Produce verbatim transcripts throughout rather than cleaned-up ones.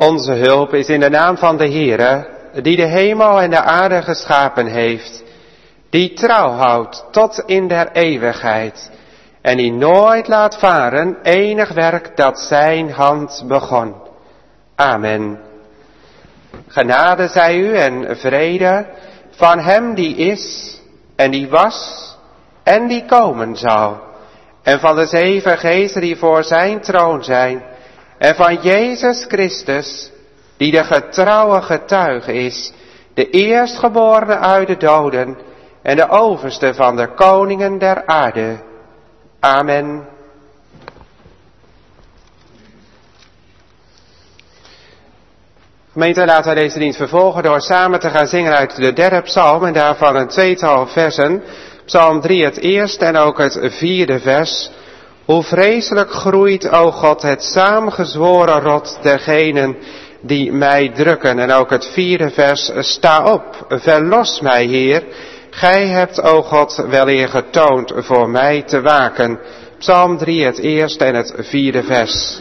Onze hulp is in de naam van de Heere, die de hemel en de aarde geschapen heeft, die trouw houdt tot in der eeuwigheid en die nooit laat varen enig werk dat zijn hand begon. Amen. Genade zij u en vrede van hem die is en die was en die komen zal, en van de zeven geesten die voor zijn troon zijn, en van Jezus Christus, die de getrouwe getuige is, de eerstgeborene uit de doden en de overste van de koningen der aarde. Amen. Gemeente, laten wij deze dienst vervolgen door samen te gaan zingen uit de derde psalm en daarvan een tweetal versen. Psalm drie het eerste en ook het vierde vers. Hoe vreselijk groeit, o God, het saamgezworen rot dergenen die mij drukken. En ook het vierde vers, sta op, verlos mij, Heer. Gij hebt, o God, weleer getoond voor mij te waken. Psalm drie het eerste en het vierde vers.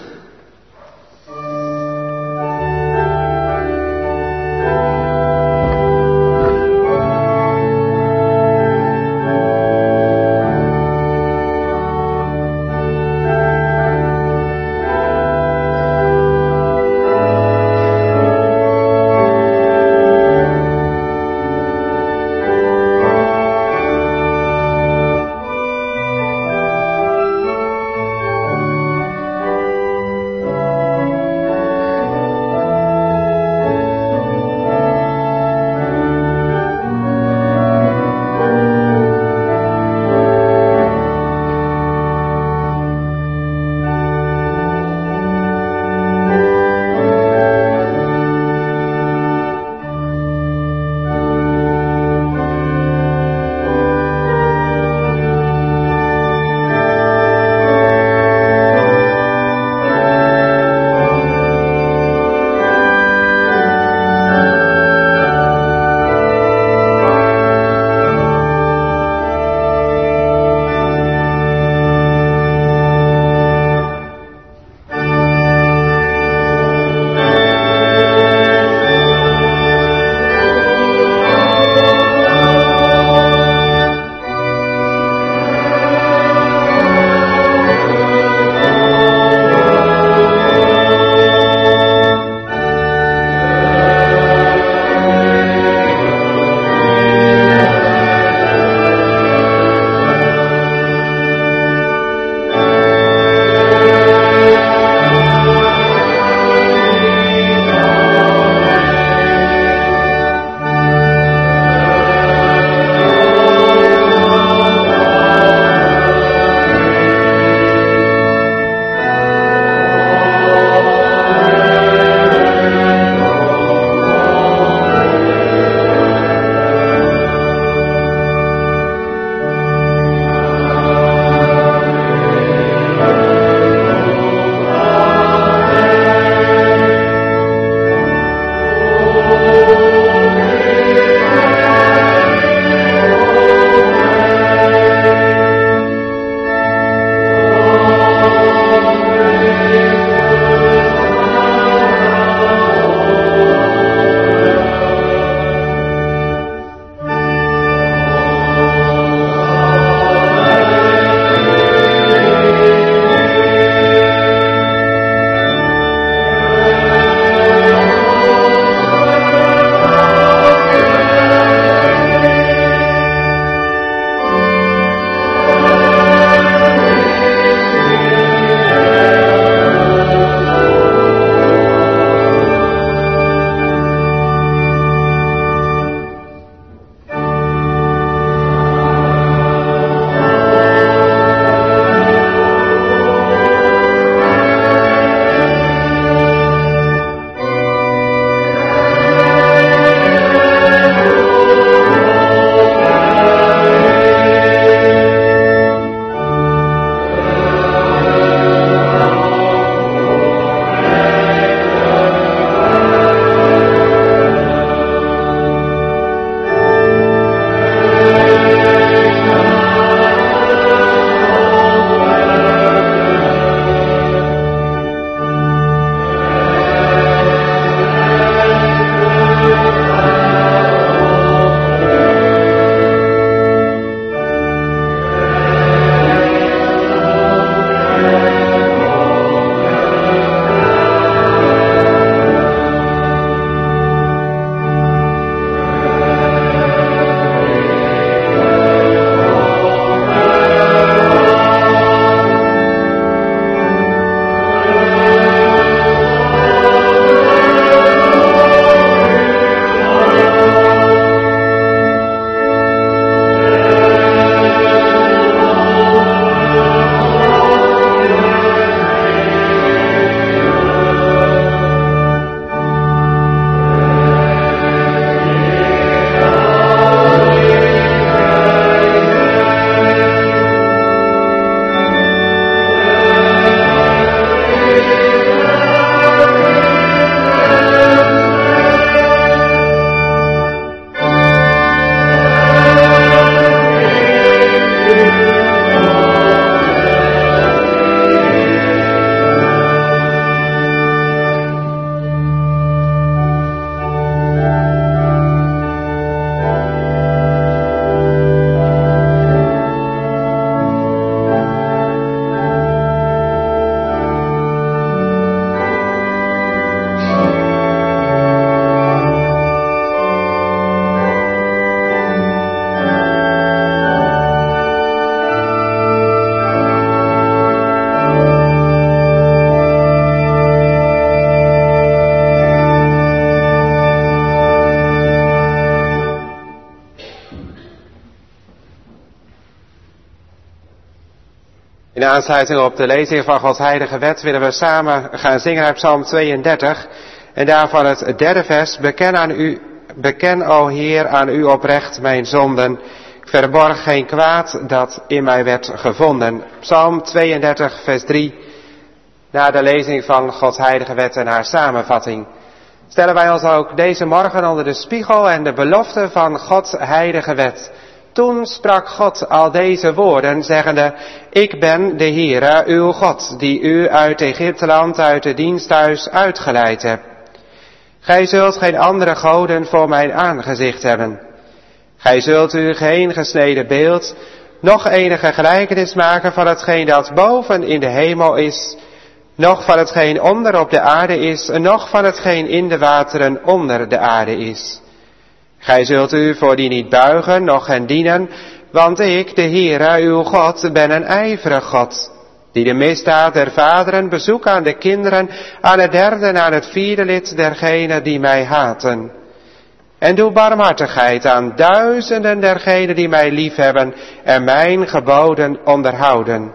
In aansluiting op de lezing van Gods heilige wet willen we samen gaan zingen uit Psalm tweeëndertig. En daarvan het derde vers. Beken aan u, beken, o Heer, aan u oprecht mijn zonden. Ik verborg geen kwaad dat in mij werd gevonden. Psalm tweeëndertig, vers drie. Na de lezing van Gods heilige wet en haar samenvatting. Stellen wij ons ook deze morgen onder de spiegel en de belofte van Gods heilige wet. Toen sprak God al deze woorden, zeggende, ik ben de Heere, uw God, die u uit Egypteland, uit het diensthuis uitgeleid hebt. Gij zult geen andere goden voor mijn aangezicht hebben. Gij zult u geen gesneden beeld, noch enige gelijkenis maken van hetgeen dat boven in de hemel is, noch van hetgeen onder op de aarde is, noch van hetgeen in de wateren onder de aarde is. Gij zult u voor die niet buigen, noch hen dienen, want ik, de Heere, uw God, ben een ijverig God, die de misdaad der vaderen bezoek aan de kinderen, aan het derde en aan het vierde lid dergenen die mij haten. En doe barmhartigheid aan duizenden dergenen die mij liefhebben en mijn geboden onderhouden.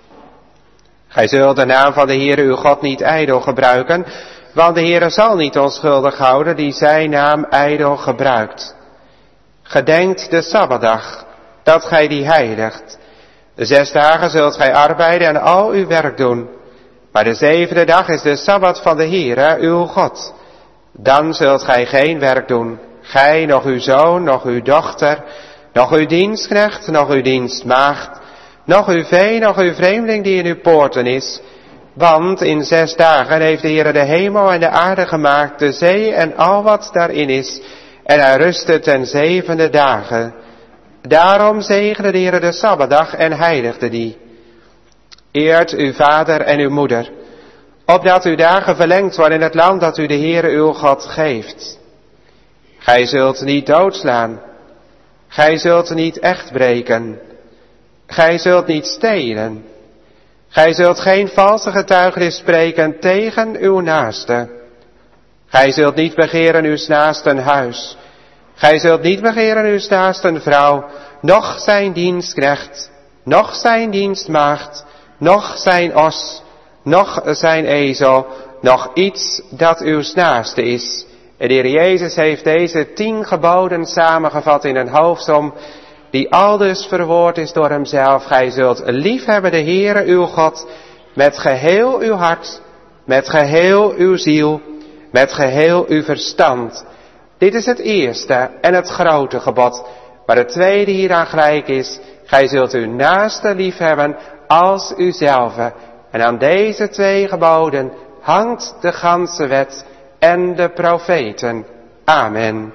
Gij zult de naam van de Heere uw God niet ijdel gebruiken, want de Heere zal niet onschuldig houden die zijn naam ijdel gebruikt. Gedenkt de Sabbatdag, dat gij die heiligt. De zes dagen zult gij arbeiden en al uw werk doen. Maar de zevende dag is de Sabbat van de Heere, uw God. Dan zult gij geen werk doen, gij, nog uw zoon, nog uw dochter, nog uw dienstknecht, nog uw dienstmaagd, nog uw vee, nog uw vreemdeling die in uw poorten is. Want in zes dagen heeft de Heere de hemel en de aarde gemaakt, de zee en al wat daarin is, en hij rustte ten zevende dagen. Daarom zegende de Heere de Sabbatdag en heiligde die. Eert uw vader en uw moeder, opdat uw dagen verlengd worden in het land dat u de Heere uw God geeft. Gij zult niet doodslaan, gij zult niet echt breken, gij zult niet stelen. Gij zult geen valse getuigenis spreken tegen uw naaste. Gij zult niet begeren uw naasten huis. Gij zult niet begeren uw naasten vrouw, noch zijn dienstknecht, noch zijn dienstmaagd, noch zijn os, noch zijn ezel, noch iets dat uw naaste is. En de Heer Jezus heeft deze tien geboden samengevat in een hoofdsom, die aldus verwoord is door hemzelf. Gij zult liefhebben de Heere uw God met geheel uw hart, met geheel uw ziel, met geheel uw verstand. Dit is het eerste en het grote gebod. Maar het tweede hieraan gelijk is, gij zult uw naaste liefhebben als uzelf. En aan deze twee geboden hangt de ganse wet en de profeten. Amen.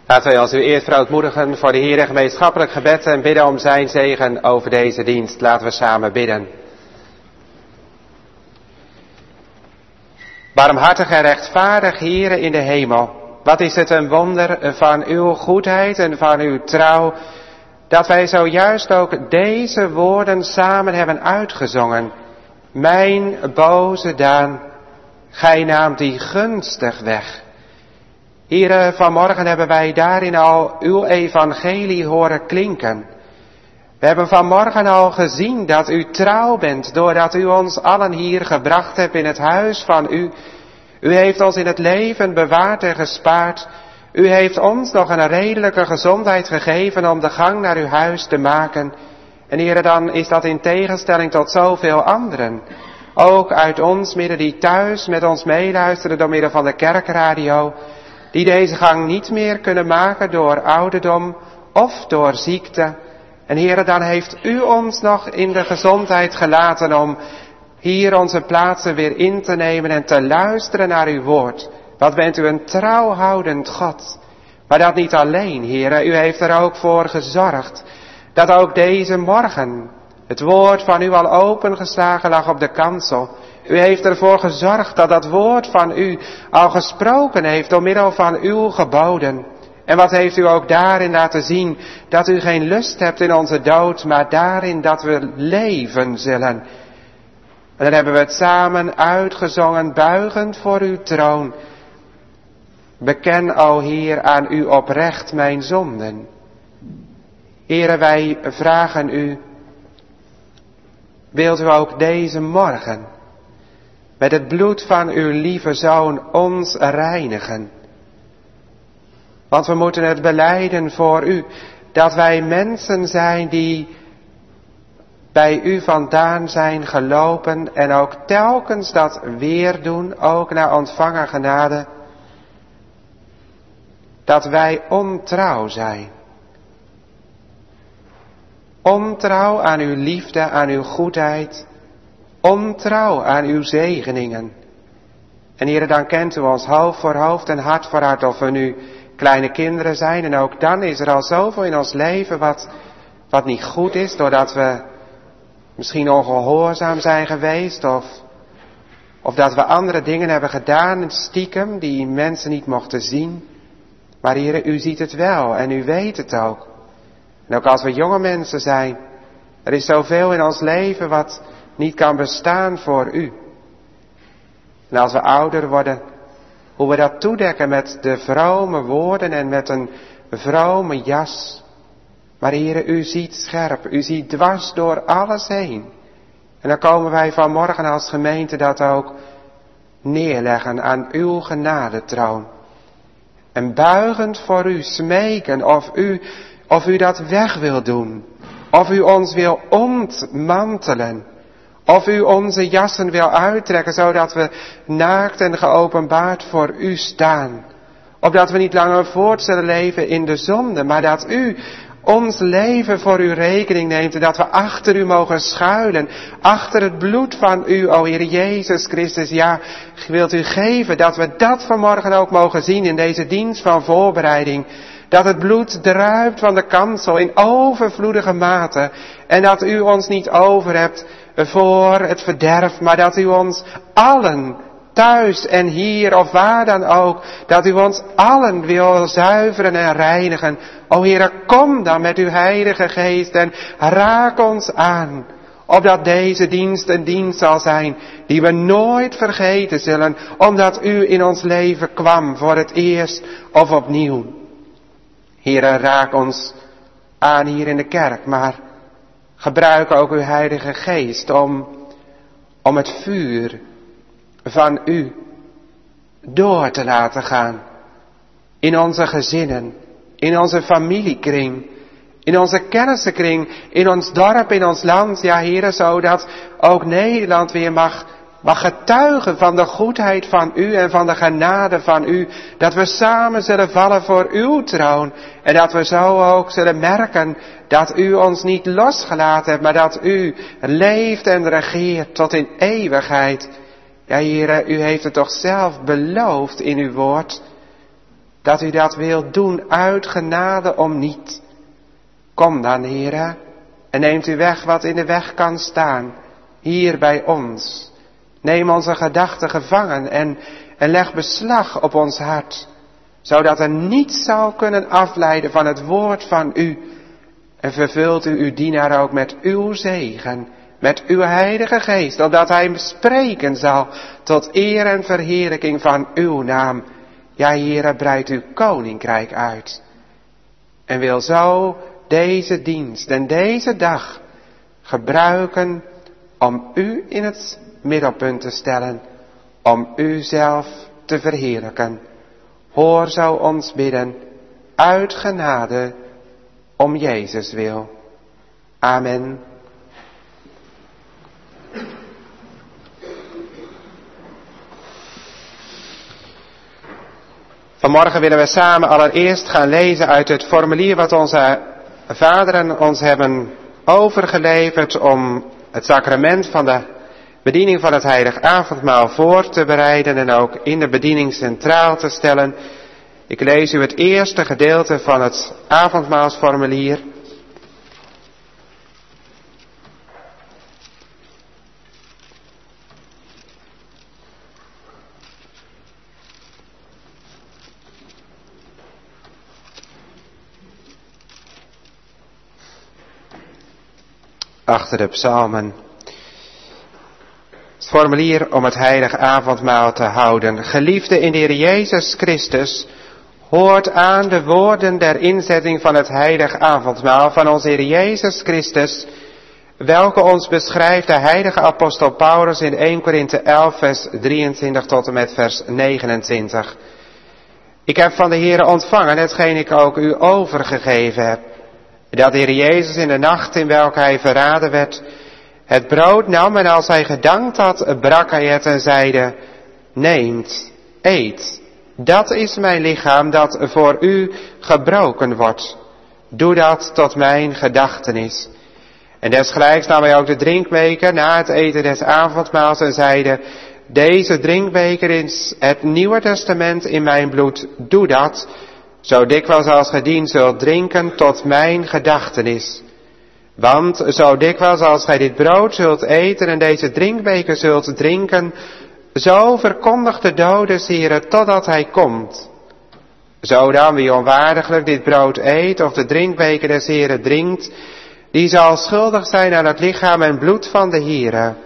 Laten wij ons u eerst verootmoedigen voor de Heer in gemeenschappelijk gebed en bidden om zijn zegen over deze dienst. Laten we samen bidden. Barmhartig en rechtvaardig Heere in de hemel, wat is het een wonder van uw goedheid en van uw trouw, dat wij zojuist ook deze woorden samen hebben uitgezongen. Mijn boze daan, gij naamt die gunstig weg. Heere, vanmorgen hebben wij daarin al uw evangelie horen klinken. We hebben vanmorgen al gezien dat u trouw bent, doordat u ons allen hier gebracht hebt in het huis van u. U heeft ons in het leven bewaard en gespaard. U heeft ons nog een redelijke gezondheid gegeven om de gang naar uw huis te maken. En Heere, dan is dat in tegenstelling tot zoveel anderen. Ook uit ons midden die thuis met ons meeluisteren door middel van de kerkradio, die deze gang niet meer kunnen maken door ouderdom of door ziekte. En Heere, dan heeft u ons nog in de gezondheid gelaten om hier onze plaatsen weer in te nemen en te luisteren naar uw woord. Wat bent u een trouwhoudend God. Maar dat niet alleen, Heere, u heeft er ook voor gezorgd dat ook deze morgen het woord van u al opengeslagen lag op de kansel. U heeft ervoor gezorgd dat dat woord van u al gesproken heeft door middel van uw geboden. En wat heeft u ook daarin laten zien, dat u geen lust hebt in onze dood, maar daarin dat we leven zullen. En dan hebben we het samen uitgezongen, buigend voor uw troon. Beken, o Heer, aan u oprecht mijn zonden. Heere, wij vragen u, wilt u ook deze morgen met het bloed van uw lieve Zoon ons reinigen? Want we moeten het belijden voor u, dat wij mensen zijn die bij u vandaan zijn gelopen en ook telkens dat weer doen, ook na ontvangen genade, dat wij ontrouw zijn. Ontrouw aan uw liefde, aan uw goedheid, ontrouw aan uw zegeningen. En Heere, dan kent u ons hoofd voor hoofd en hart voor hart, of we nu kleine kinderen zijn. En ook dan is er al zoveel in ons leven wat, wat niet goed is, doordat we misschien ongehoorzaam zijn geweest, of, of dat we andere dingen hebben gedaan, stiekem, die mensen niet mochten zien. Maar Heere, u ziet het wel en u weet het ook. En ook als we jonge mensen zijn, er is zoveel in ons leven wat niet kan bestaan voor u. En als we ouder worden, hoe we dat toedekken met de vrome woorden en met een vrome jas. Maar Heere, u ziet scherp, u ziet dwars door alles heen. En dan komen wij vanmorgen als gemeente dat ook neerleggen aan uw genadetroon. En buigend voor u smeken of u, of u dat weg wil doen. Of u ons wil ontmantelen. Of u onze jassen wil uittrekken, zodat we naakt en geopenbaard voor u staan. Opdat we niet langer voort zullen leven in de zonde, maar dat u ons leven voor uw rekening neemt en dat we achter u mogen schuilen, achter het bloed van u, o Heer Jezus Christus. Ja, wilt u geven dat we dat vanmorgen ook mogen zien in deze dienst van voorbereiding. Dat het bloed druipt van de kansel in overvloedige mate en dat u ons niet over hebt voor het verderf, maar dat u ons allen, thuis en hier of waar dan ook, dat u ons allen wil zuiveren en reinigen. O Heere, kom dan met uw Heilige Geest en raak ons aan, opdat deze dienst een dienst zal zijn die we nooit vergeten zullen, omdat u in ons leven kwam voor het eerst of opnieuw. Heere, raak ons aan hier in de kerk, maar gebruik ook uw Heilige Geest om, om het vuur van u door te laten gaan. In onze gezinnen, in onze familiekring, in onze kennissenkring, in ons dorp, in ons land. Ja, Heere, zodat ook Nederland weer mag, mag getuigen van de goedheid van u en van de genade van u. Dat we samen zullen vallen voor uw troon. En dat we zo ook zullen merken dat u ons niet losgelaten hebt, maar dat u leeft en regeert tot in eeuwigheid. Ja, Heere, u heeft het toch zelf beloofd in uw woord. dat u dat wilt doen uit genade om niet. Kom dan, Heere, en neemt u weg wat in de weg kan staan, hier bij ons. Neem onze gedachten gevangen en, en leg beslag op ons hart, zodat er niets zou kunnen afleiden van het woord van u. En vervult u uw dienaar ook met uw zegen, met uw heilige geest, opdat hij spreken zal tot eer en verheerlijking van uw naam. Ja, Heere, breidt uw koninkrijk uit. En wil zo deze dienst en deze dag gebruiken om u in het middelpunt te stellen, om u zelf te verheerlijken. Hoor zo ons bidden, uit genade, om Jezus wil. Amen. Vanmorgen willen we samen allereerst gaan lezen uit het formulier wat onze vaderen ons hebben overgeleverd om het sacrament van de bediening van het heilig avondmaal voor te bereiden en ook in de bediening centraal te stellen. Ik lees u het eerste gedeelte van het avondmaalsformulier. Achter de psalmen. Het formulier om het heilige avondmaal te houden. Geliefde in de Heer Jezus Christus, hoort aan de woorden der inzetting van het heilige avondmaal van onze Heer Jezus Christus, welke ons beschrijft de heilige apostel Paulus in Eerste Korinthe elf vers drieëntwintig tot en met vers negenentwintig. Ik heb van de Heere ontvangen hetgeen ik ook u overgegeven heb, dat de Heer Jezus in de nacht in welke hij verraden werd, het brood nam en als hij gedankt had, brak hij het en zeide, neemt, eet, dat is mijn lichaam dat voor u gebroken wordt. Doe dat tot mijn gedachtenis. En desgelijks nam hij ook de drinkbeker na het eten des avondmaals en zeide, deze drinkbeker is het Nieuwe Testament in mijn bloed, doe dat, zo dikwijls als ge dien zult drinken tot mijn gedachtenis. Want zo dikwijls als gij dit brood zult eten en deze drinkbeker zult drinken, zo verkondigt de dood des Heeren totdat hij komt. Zo dan wie onwaardiglijk dit brood eet of de drinkbeker des Heeren drinkt, die zal schuldig zijn aan het lichaam en bloed van de Heere.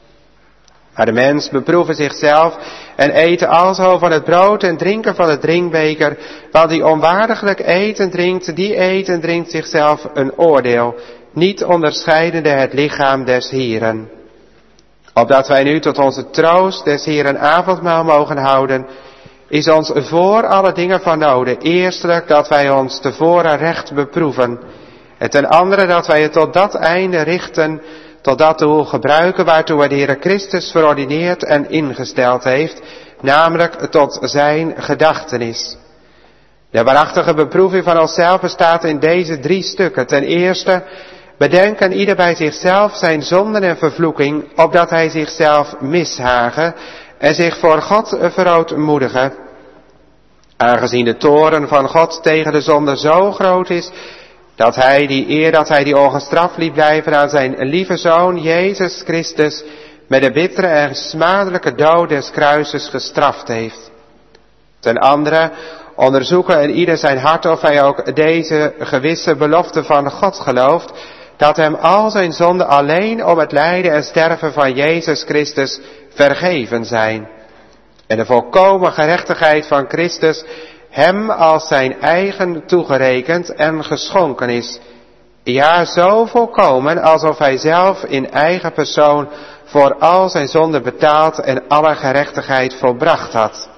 Maar de mens beproeven zichzelf en eten alzo van het brood en drinken van het drinkbeker, want die onwaardiglijk eet en drinkt, die eet en drinkt zichzelf een oordeel, niet onderscheidende het lichaam des Heeren. Opdat wij nu tot onze troost des Heeren avondmaal mogen houden, is ons voor alle dingen van noden. Eerstelijk dat wij ons tevoren recht beproeven. En ten andere dat wij het tot dat einde richten, tot dat doel gebruiken waartoe hij de Heere Christus verordineerd en ingesteld heeft, namelijk tot zijn gedachtenis. De waarachtige beproeving van onszelf bestaat in deze drie stukken. Ten eerste, bedenken ieder bij zichzelf zijn zonden en vervloeking, opdat hij zichzelf mishagen en zich voor God verootmoedigen. Aangezien de toorn van God tegen de zonde zo groot is, dat hij die eer dat hij die ongestraft liet blijven aan zijn lieve Zoon, Jezus Christus, met de bittere en smadelijke dood des kruises gestraft heeft. Ten andere, onderzoeken in ieder zijn hart of hij ook deze gewisse belofte van God gelooft, dat hem al zijn zonden alleen om het lijden en sterven van Jezus Christus vergeven zijn. En de volkomen gerechtigheid van Christus hem als zijn eigen toegerekend en geschonken is. Ja, zo volkomen alsof hij zelf in eigen persoon voor al zijn zonden betaald en alle gerechtigheid volbracht had.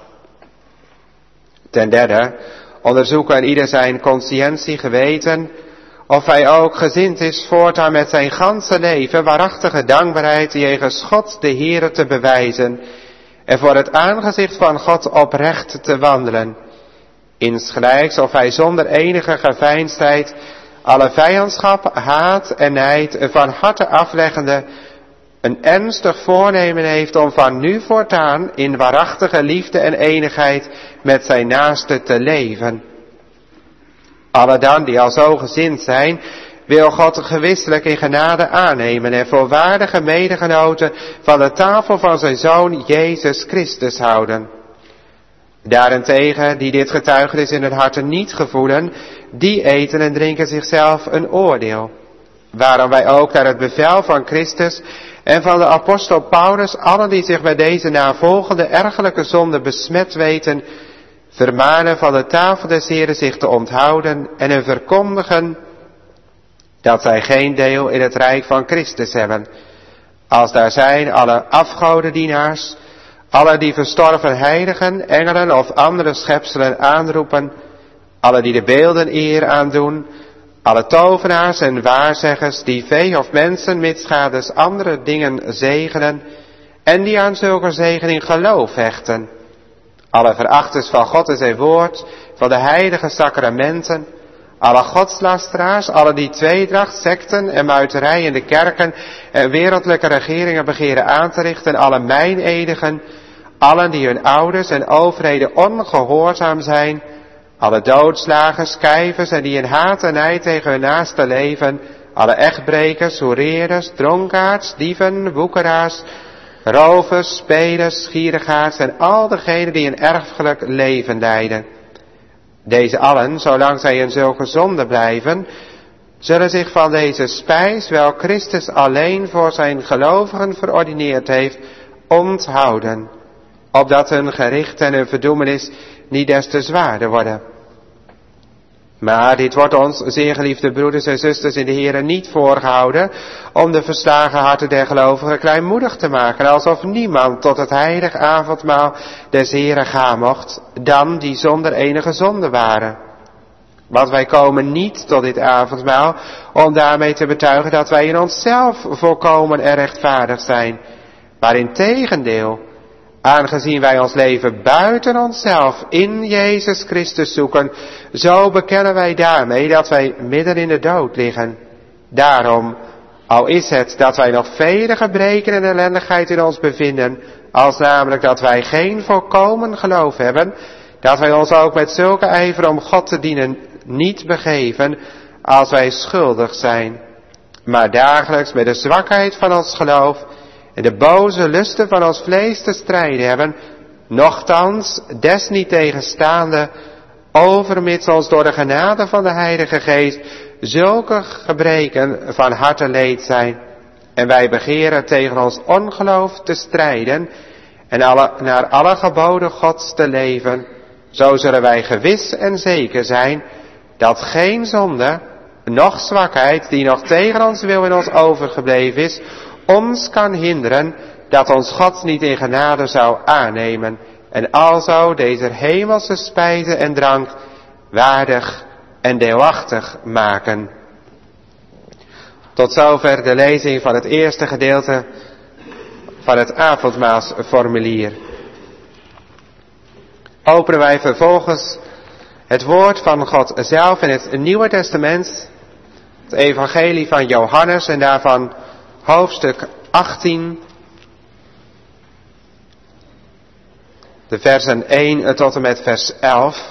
Ten derde, onderzoeken aan ieder zijn consciëntie geweten, of hij ook gezind is voortaan met zijn ganse leven waarachtige dankbaarheid jegens God de Heere te bewijzen en voor het aangezicht van God oprecht te wandelen. Insgelijks of hij zonder enige geveinsdheid alle vijandschap, haat en nijd van harte afleggende een ernstig voornemen heeft om van nu voortaan in waarachtige liefde en enigheid met zijn naaste te leven. Alle dan die al zo gezind zijn, wil God gewisselijk in genade aannemen en voor waardige medegenoten van de tafel van zijn Zoon Jezus Christus houden. Daarentegen, die dit getuigenis in hun harten niet gevoelen, die eten en drinken zichzelf een oordeel. Waarom wij ook naar het bevel van Christus en van de apostel Paulus, allen die zich bij deze navolgende ergelijke zonde besmet weten, vermanen van de tafel des Heren zich te onthouden en hun verkondigen dat zij geen deel in het rijk van Christus hebben. Als daar zijn alle afgodendienaars, alle die verstorven heiligen, engelen of andere schepselen aanroepen, alle die de beelden eer aandoen, alle tovenaars en waarzeggers die vee of mensen mitsgades andere dingen zegenen en die aan zulke zegening geloof hechten. Alle verachters van God en zijn woord, van de heilige sacramenten, alle godslasteraars, alle die tweedracht, sekten en muiterij in de kerken en wereldlijke regeringen begeren aan te richten, alle meinedigen, allen die hun ouders en overheden ongehoorzaam zijn, alle doodslagers, kijvers en die in haat en nijd tegen hun naaste leven, alle echtbrekers, hoereerders, dronkaards, dieven, woekeraars, rovers, spelers, gierigaards en al degenen die een erfelijk leven leiden. Deze allen, zolang zij in zulke zonde blijven, zullen zich van deze spijs, wel Christus alleen voor zijn gelovigen verordineerd heeft, onthouden, opdat hun gericht en hun verdoemenis niet des te zwaarder worden. Maar dit wordt ons, zeer geliefde broeders en zusters in de Here, niet voorgehouden om de verslagen harten der gelovigen kleinmoedig te maken, alsof niemand tot het heilig avondmaal des Heren gaan mocht, dan die zonder enige zonde waren. Want wij komen niet tot dit avondmaal om daarmee te betuigen dat wij in onszelf volkomen en rechtvaardig zijn, maar in tegendeel, aangezien wij ons leven buiten onszelf in Jezus Christus zoeken, zo bekennen wij daarmee dat wij midden in de dood liggen. Daarom, al is het dat wij nog vele gebreken en ellendigheid in ons bevinden, als namelijk dat wij geen volkomen geloof hebben, dat wij ons ook met zulke ijver om God te dienen niet begeven, als wij schuldig zijn, maar dagelijks met de zwakheid van ons geloof en de boze lusten van ons vlees te strijden hebben, nochtans desniettegenstaande overmits ons door de genade van de Heilige Geest zulke gebreken van harte leed zijn, en wij begeren tegen ons ongeloof te strijden en alle, naar alle geboden Gods te leven, zo zullen wij gewis en zeker zijn dat geen zonde, noch zwakheid, die nog tegen ons wil in ons overgebleven is, ons kan hinderen dat ons God niet in genade zou aannemen en alzo deze hemelse spijze en drank waardig en deelachtig maken. Tot zover de lezing van het eerste gedeelte van het avondmaalsformulier. Openen wij vervolgens het woord van God zelf in het Nieuwe Testament, het evangelie van Johannes en daarvan hoofdstuk achttien, de versen één tot en met vers elf.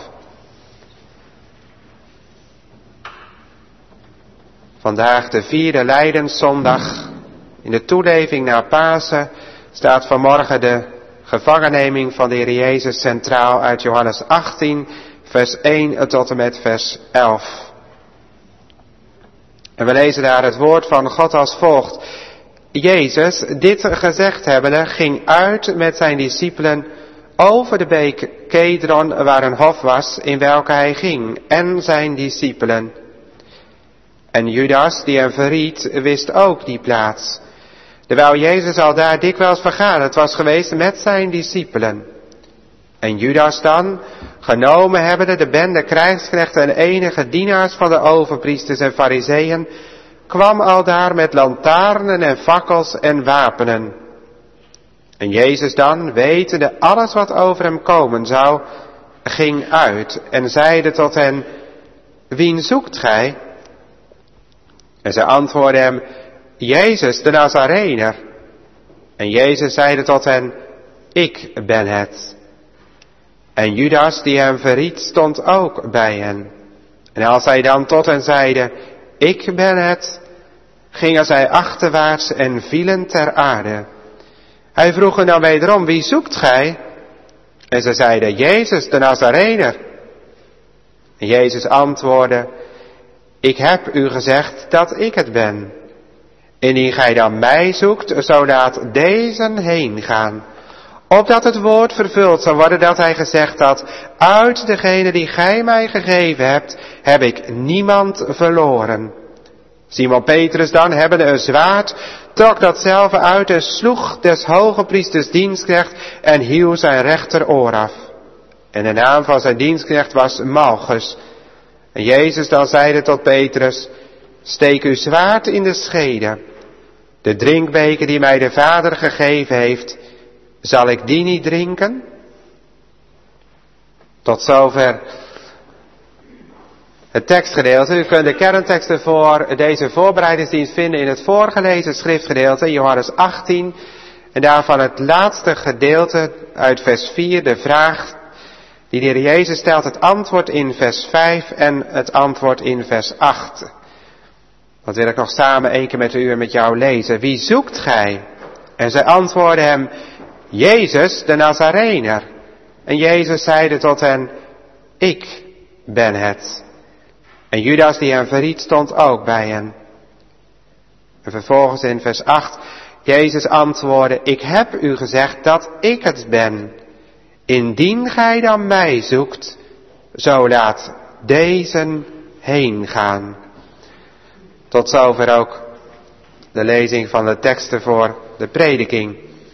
Vandaag de vierde Lijdenszondag. In de toeleving naar Pasen staat vanmorgen de gevangenneming van de Heer Jezus centraal uit Johannes achttien, vers één tot en met vers elf. En we lezen daar het woord van God als volgt. Jezus, dit gezegd hebbende, ging uit met zijn discipelen over de beek Kedron, waar een hof was, in welke hij ging, en zijn discipelen. En Judas, die hem verried, wist ook die plaats, terwijl Jezus al daar dikwijls vergaderd was geweest met zijn discipelen. En Judas dan, genomen hebbende de bende krijgsknechten en enige dienaars van de overpriesters en farizeeën, kwam aldaar met lantaarnen en fakkels en wapenen. En Jezus dan, wetende alles wat over hem komen zou, ging uit en zeide tot hen, wien zoekt gij? En zij antwoordden hem, Jezus de Nazarener. En Jezus zeide tot hen, ik ben het. En Judas die hem verried stond ook bij hen. En als hij dan tot hen zeide, ik ben het, gingen zij achterwaarts en vielen ter aarde. Hij vroeg hen dan wederom, wie zoekt gij? En ze zeiden, Jezus de Nazarener. En Jezus antwoordde, ik heb u gezegd dat ik het ben. Indien gij dan mij zoekt, zo laat deze heen gaan. Opdat het woord vervuld zal worden dat hij gezegd had, uit degene die gij mij gegeven hebt, heb ik niemand verloren. Simon Petrus dan, hebbende een zwaard, trok datzelfde uit en sloeg des hoge priesters dienstknecht en hieuw zijn rechteroor af. En de naam van zijn dienstknecht was Malchus. En Jezus dan zeide tot Petrus, steek uw zwaard in de schede. De drinkbeker die mij de Vader gegeven heeft, zal ik die niet drinken? Tot zover het tekstgedeelte. U kunt de kernteksten voor deze voorbereidingsdienst vinden in het voorgelezen schriftgedeelte, Johannes achttien. En daarvan het laatste gedeelte uit vers vier, de vraag die de Heer Jezus stelt, het antwoord in vers vijf en het antwoord in vers acht. Dat wil ik nog samen één keer met u en met jou lezen. Wie zoekt gij? En zij antwoordden hem, Jezus de Nazarener. En Jezus zeide tot hen, ik ben het. En Judas die hem verried stond ook bij hen. En vervolgens in vers acht, Jezus antwoordde, ik heb u gezegd dat ik het ben. Indien gij dan mij zoekt, zo laat deze heen gaan. Tot zover ook de lezing van de teksten voor de prediking.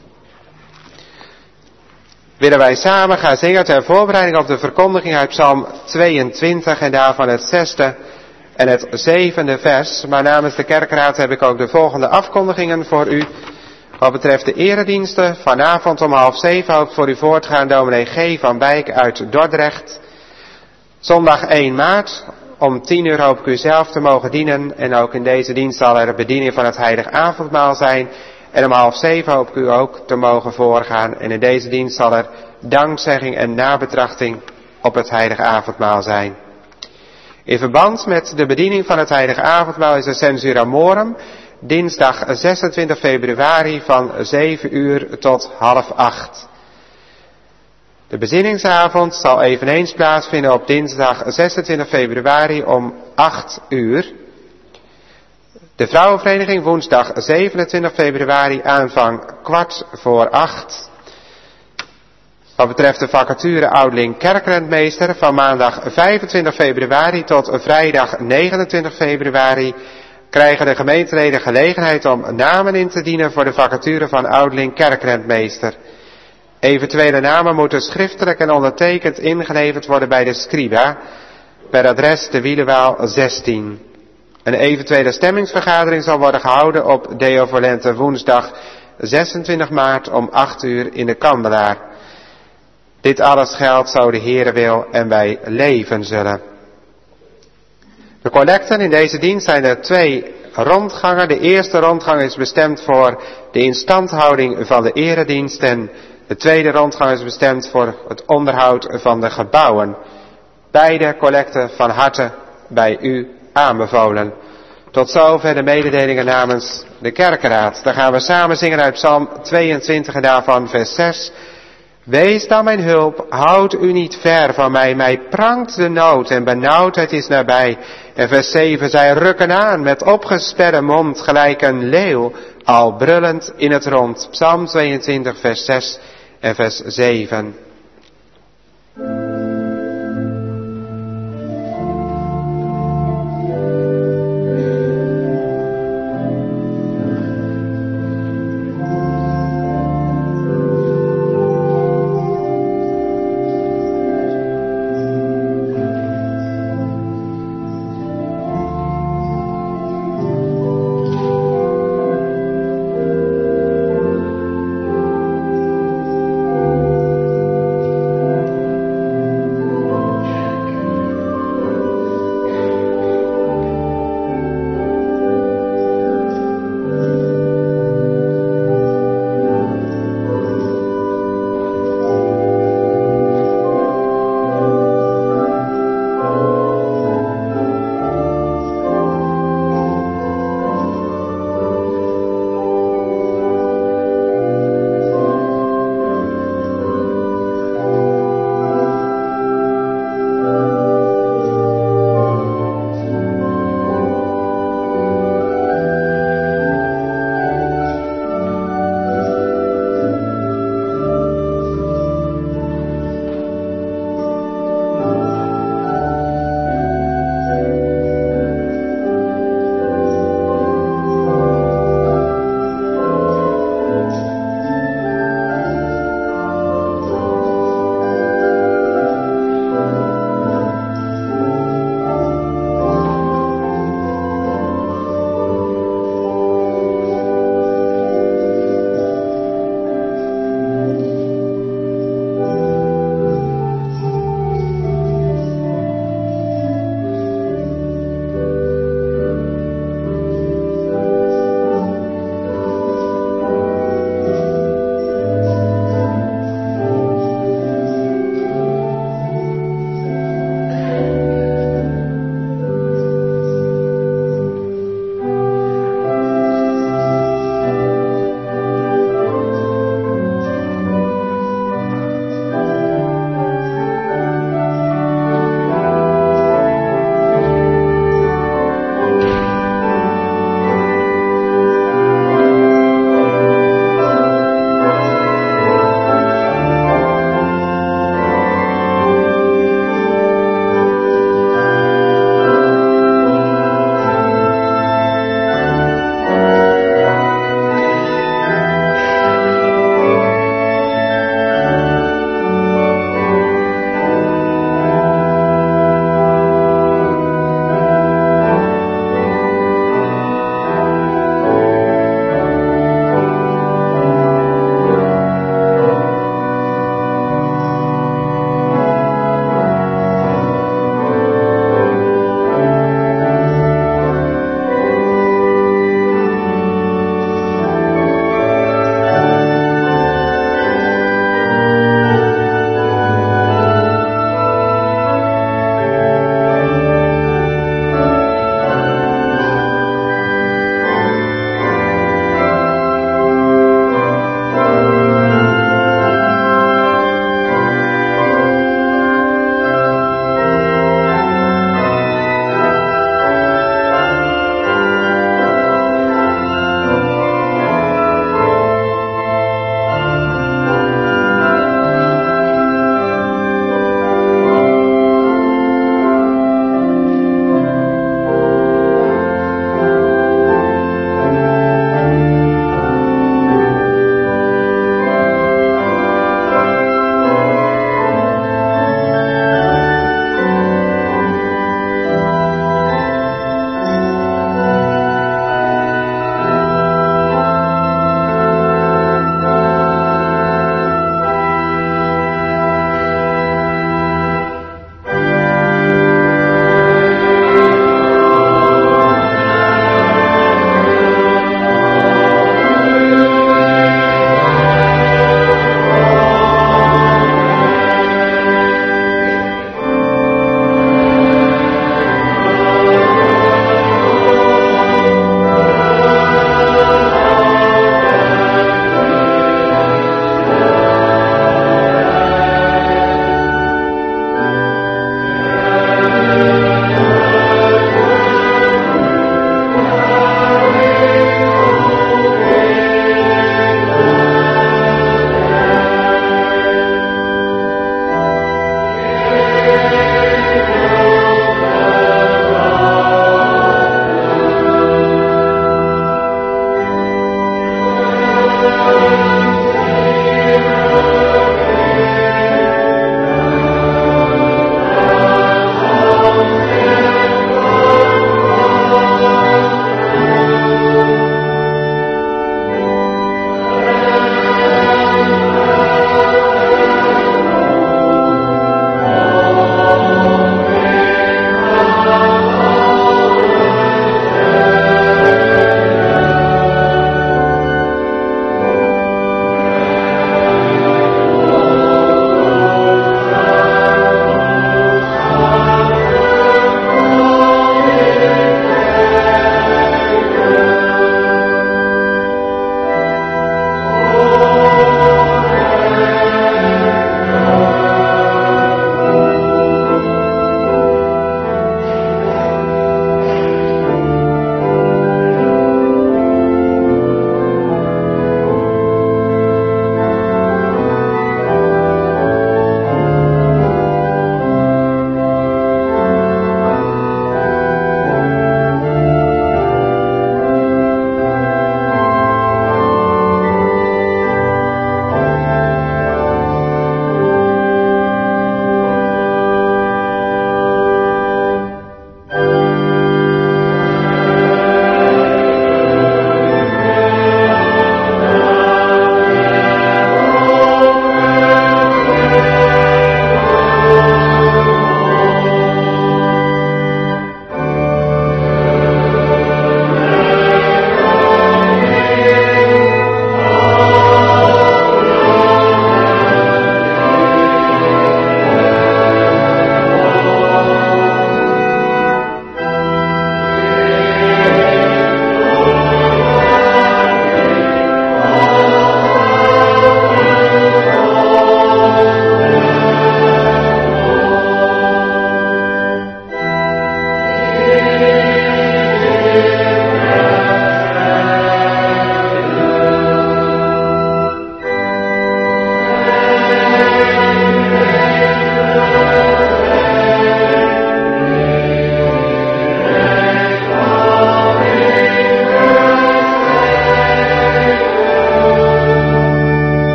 Willen wij samen gaan zingen ter voorbereiding op de verkondiging uit Psalm tweeëntwintig en daarvan het zesde en het zevende vers. Maar namens de kerkraad heb ik ook de volgende afkondigingen voor u. Wat betreft de erediensten, vanavond om half zeven hoopt voor u voortgaan dominee G. van Wijk uit Dordrecht. Zondag één maart om tien uur hoop ik u zelf te mogen dienen. En ook in deze dienst zal er bediening van het heilig avondmaal zijn. En om half zeven hoop ik u ook te mogen voorgaan. En in deze dienst zal er dankzegging en nabetrachting op het heilig avondmaal zijn. In verband met de bediening van het heilig avondmaal is er censura morum. Dinsdag zesentwintig februari van zeven uur tot half acht. De bezinningsavond zal eveneens plaatsvinden op dinsdag zesentwintig februari om acht uur. De vrouwenvereniging woensdag zevenentwintig februari aanvang kwart voor acht. Wat betreft de vacature ouderling kerkrentmeester van maandag vijfentwintig februari tot vrijdag negenentwintig februari krijgen de gemeenteleden gelegenheid om namen in te dienen voor de vacature van ouderling kerkrentmeester. Eventuele namen moeten schriftelijk en ondertekend ingeleverd worden bij de scriba, per adres de Wielewaal zestien. Een eventuele stemmingsvergadering zal worden gehouden op Deo Volente woensdag zesentwintig maart om acht uur in de Kandelaar. Dit alles geldt zo de Heere wil en wij leven zullen. De collecten in deze dienst zijn er twee rondgangen. De eerste rondgang is bestemd voor de instandhouding van de eredienst en de tweede rondgang is bestemd voor het onderhoud van de gebouwen. Beide collecten van harte bij u aanbevolen. Tot zover de mededelingen namens de kerkenraad. Dan gaan we samen zingen uit Psalm tweeëntwintig en daarvan vers zes. Wees dan mijn hulp, houd u niet ver van mij, mij prangt de nood en benauwdheid is nabij. En vers zeven, zij rukken aan met opgesperde mond, gelijk een leeuw, al brullend in het rond. Psalm tweeëntwintig vers zes en vers zeven.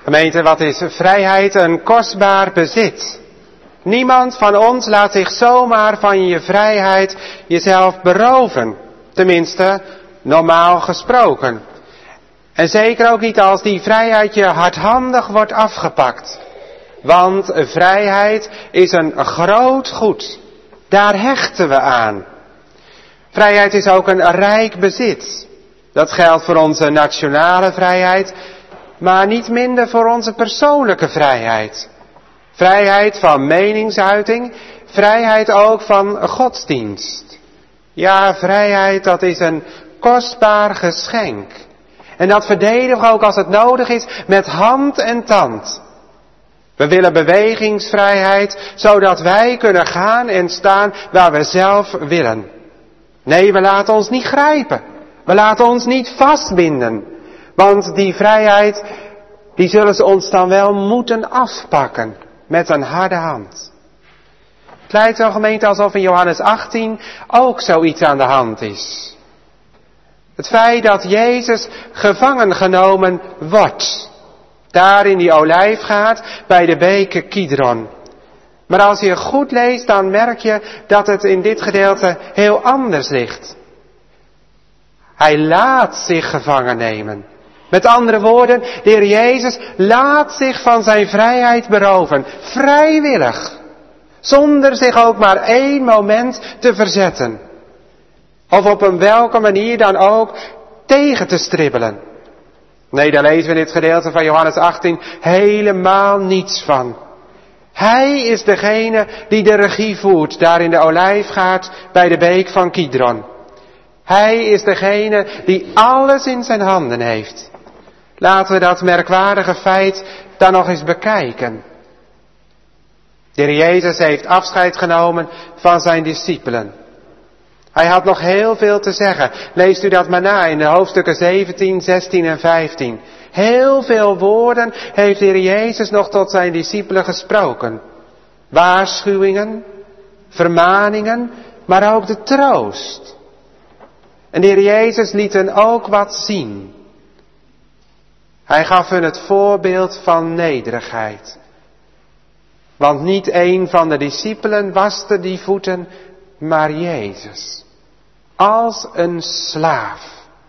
Gemeente, wat is vrijheid? Een kostbaar bezit. Niemand van ons laat zich zomaar van je vrijheid jezelf beroven. Tenminste, normaal gesproken. En zeker ook niet als die vrijheid je hardhandig wordt afgepakt. Want vrijheid is een groot goed. Daar hechten we aan. Vrijheid is ook een rijk bezit. Dat geldt voor onze nationale vrijheid, maar niet minder voor onze persoonlijke vrijheid. Vrijheid van meningsuiting, vrijheid ook van godsdienst. Ja, vrijheid, dat is een kostbaar geschenk. En dat verdedigen we ook als het nodig is met hand en tand. We willen bewegingsvrijheid, zodat wij kunnen gaan en staan waar we zelf willen. Nee, we laten ons niet grijpen. We laten ons niet vastbinden. Want die vrijheid, die zullen ze ons dan wel moeten afpakken. Met een harde hand. Het lijkt wel, gemeente, alsof in Johannes achttien ook zoiets aan de hand is. Het feit dat Jezus gevangen genomen wordt. Daar in die olijfgaard bij de beek Kidron. Maar als je goed leest, dan merk je dat het in dit gedeelte heel anders ligt. Hij laat zich gevangen nemen. Met andere woorden, de Heer Jezus laat zich van zijn vrijheid beroven. Vrijwillig. Zonder zich ook maar één moment te verzetten. Of op een welke manier dan ook tegen te stribbelen. Nee, daar lezen we in dit gedeelte van Johannes achttien helemaal niets van. Hij is degene die de regie voert, daar in de olijfgaard bij de beek van Kidron. Hij is degene die alles in zijn handen heeft. Laten we dat merkwaardige feit dan nog eens bekijken. De Heer Jezus heeft afscheid genomen van zijn discipelen. Hij had nog heel veel te zeggen. Leest u dat maar na in de hoofdstukken zeventien, zestien en vijftien. Heel veel woorden heeft de Heer Jezus nog tot zijn discipelen gesproken. Waarschuwingen, vermaningen, maar ook de troost. En de Heer Jezus liet hen ook wat zien. Hij gaf hun het voorbeeld van nederigheid. Want niet een van de discipelen waste die voeten, maar Jezus. Als een slaaf.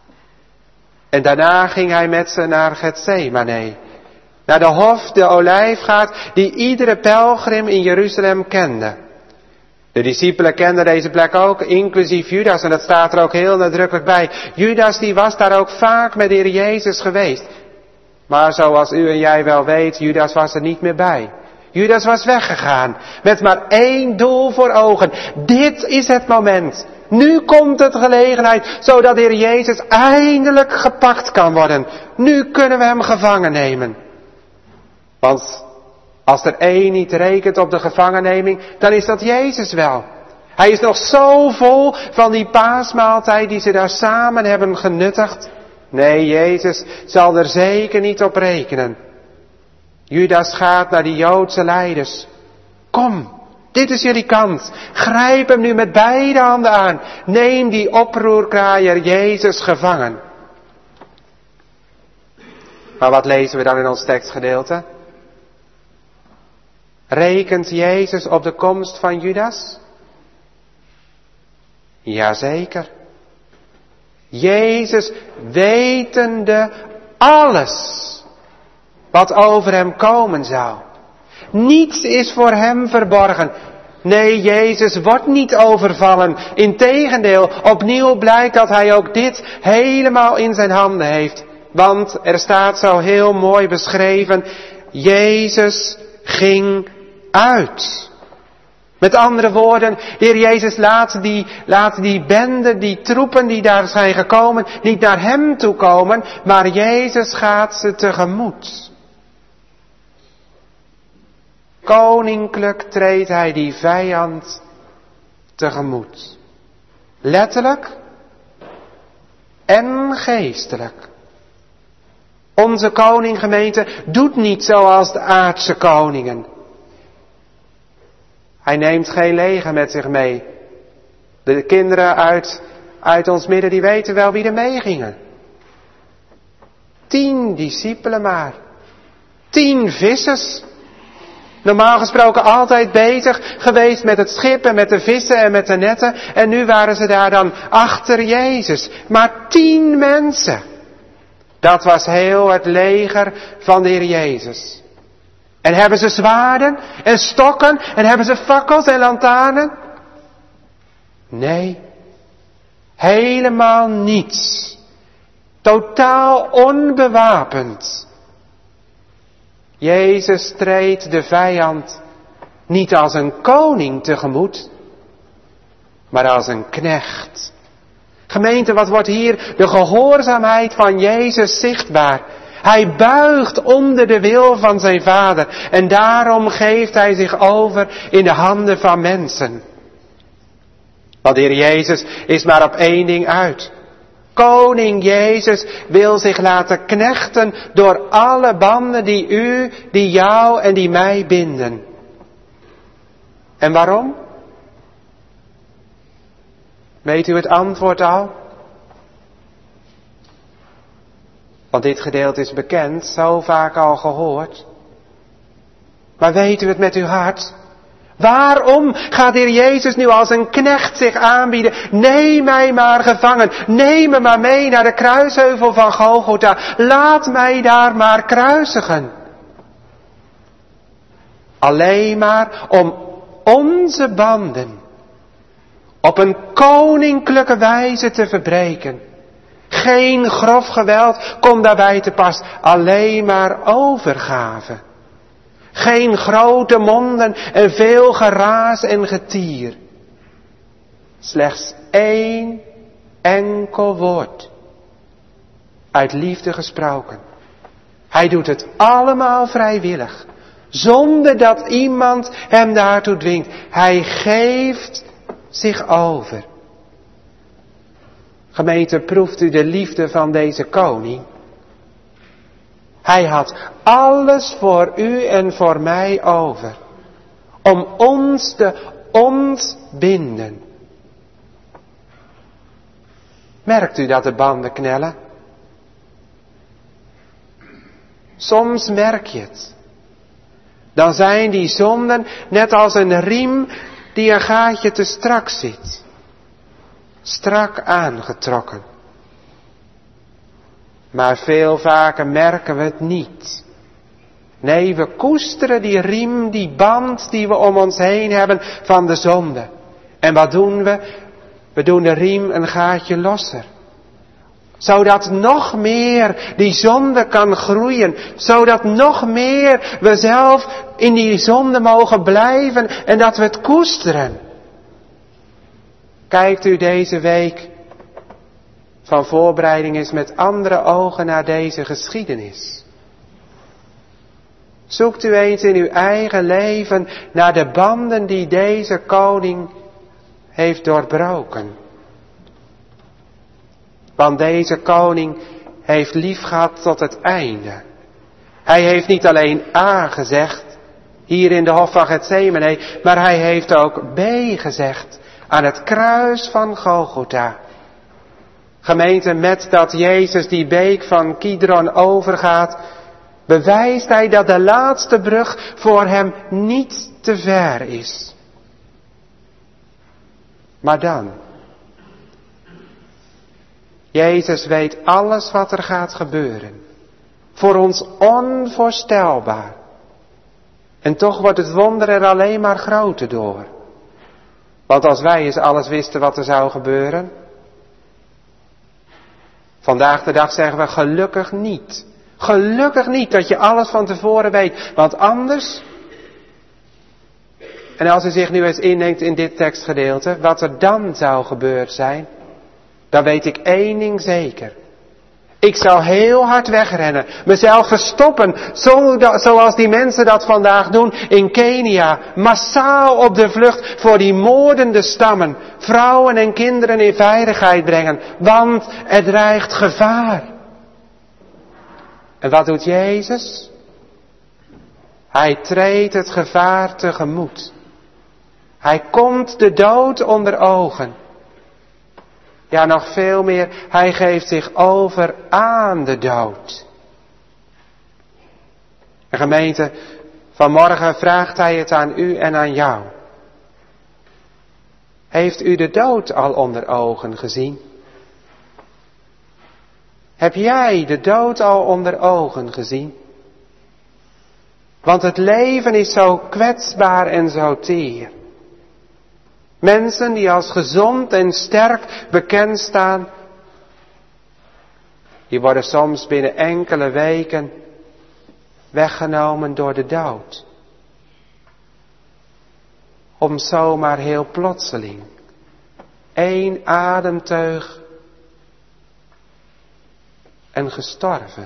En daarna ging hij met ze naar Getsemane. Naar de hof, de olijfgaard, die iedere pelgrim in Jeruzalem kende. De discipelen kenden deze plek ook, inclusief Judas, en dat staat er ook heel nadrukkelijk bij. Judas die was daar ook vaak met de Heer Jezus geweest. Maar zoals u en jij wel weet, Judas was er niet meer bij. Judas was weggegaan, met maar één doel voor ogen. Dit is het moment. Nu komt het gelegenheid, zodat de Heer Jezus eindelijk gepakt kan worden. Nu kunnen we hem gevangen nemen. Want als er één niet rekent op de gevangenneming, dan is dat Jezus wel. Hij is nog zo vol van die paasmaaltijd die ze daar samen hebben genuttigd. Nee, Jezus zal er zeker niet op rekenen. Judas gaat naar die Joodse leiders. Kom, dit is jullie kans. Grijp hem nu met beide handen aan. Neem die oproerkraaier Jezus gevangen. Maar wat lezen we dan in ons tekstgedeelte? Rekent Jezus op de komst van Judas? Jazeker. Jezus wetende alles wat over hem komen zou. Niets is voor hem verborgen. Nee, Jezus wordt niet overvallen. Integendeel, opnieuw blijkt dat hij ook dit helemaal in zijn handen heeft. Want er staat zo heel mooi beschreven, Jezus ging uit. Met andere woorden, de Heer Jezus laat die, laat die bende, die troepen die daar zijn gekomen, niet naar hem toe komen, maar Jezus gaat ze tegemoet. Koninklijk treedt hij die vijand tegemoet. Letterlijk en geestelijk. Onze koning, gemeente, doet niet zoals de aardse koningen. Hij neemt geen leger met zich mee. De kinderen uit, uit ons midden, die weten wel wie er meegingen. Tien discipelen maar. Tien vissers. Normaal gesproken altijd bezig geweest met het schip en met de vissen en met de netten. En nu waren ze daar dan achter Jezus. Maar tien mensen. Dat was heel het leger van de Heer Jezus. En hebben ze zwaarden en stokken en hebben ze fakkels en lantaarnen? Nee, helemaal niets. Totaal onbewapend. Jezus treedt de vijand niet als een koning tegemoet, maar als een knecht. Gemeente, wat wordt hier de gehoorzaamheid van Jezus zichtbaar? Hij buigt onder de wil van zijn Vader en daarom geeft hij zich over in de handen van mensen. Want de Heer Jezus is maar op één ding uit. Koning Jezus wil zich laten knechten door alle banden die u, die jou en die mij binden. En waarom? Weet u het antwoord al? Want dit gedeelte is bekend, zo vaak al gehoord. Maar weet u het met uw hart? Waarom gaat de Heer Jezus nu als een knecht zich aanbieden? Neem mij maar gevangen. Neem me maar mee naar de kruisheuvel van Golgotha. Laat mij daar maar kruisigen. Alleen maar om onze banden op een koninklijke wijze te verbreken. Geen grof geweld komt daarbij te pas. Alleen maar overgave. Geen grote monden en veel geraas en getier. Slechts één enkel woord. Uit liefde gesproken. Hij doet het allemaal vrijwillig. Zonder dat iemand hem daartoe dwingt. Hij geeft zich over. Gemeente, proeft u de liefde van deze koning? Hij had alles voor u en voor mij over. Om ons te ontbinden. Merkt u dat de banden knellen? Soms merk je het. Dan zijn die zonden net als een riem die een gaatje te strak zit. Strak aangetrokken. Maar veel vaker merken we het niet. Nee, we koesteren die riem, die band die we om ons heen hebben van de zonde. En wat doen we? We doen de riem een gaatje losser. Zodat nog meer die zonde kan groeien. Zodat nog meer we zelf in die zonde mogen blijven en dat we het koesteren. Kijkt u deze week van voorbereiding is met andere ogen naar deze geschiedenis. Zoekt u eens in uw eigen leven naar de banden die deze koning heeft doorbroken. Want deze koning heeft lief gehad tot het einde. Hij heeft niet alleen A gezegd, hier in de hof van Getsemane, maar hij heeft ook B gezegd aan het kruis van Golgotha. Gemeente, met dat Jezus die beek van Kidron overgaat, bewijst hij dat de laatste brug voor hem niet te ver is. Maar dan, Jezus weet alles wat er gaat gebeuren. Voor ons onvoorstelbaar. En toch wordt het wonder er alleen maar groter door. Want als wij eens alles wisten wat er zou gebeuren. Vandaag de dag zeggen we gelukkig niet. Gelukkig niet dat je alles van tevoren weet. Want anders. En als u zich nu eens indenkt in dit tekstgedeelte. Wat er dan zou gebeurd zijn. Dan weet ik één ding zeker. Ik zou heel hard wegrennen. Mezelf verstoppen. Zoals die mensen dat vandaag doen in Kenia. Massaal op de vlucht voor die moordende stammen. Vrouwen en kinderen in veiligheid brengen. Want er dreigt gevaar. En wat doet Jezus? Hij treedt het gevaar tegemoet. Hij komt de dood onder ogen. Ja, nog veel meer, hij geeft zich over aan de dood. En gemeente, vanmorgen vraagt hij het aan u en aan jou. Heeft u de dood al onder ogen gezien? Heb jij de dood al onder ogen gezien? Want het leven is zo kwetsbaar en zo teer. Mensen die als gezond en sterk bekend staan, die worden soms binnen enkele weken weggenomen door de dood. Om zomaar heel plotseling, één ademteug en gestorven.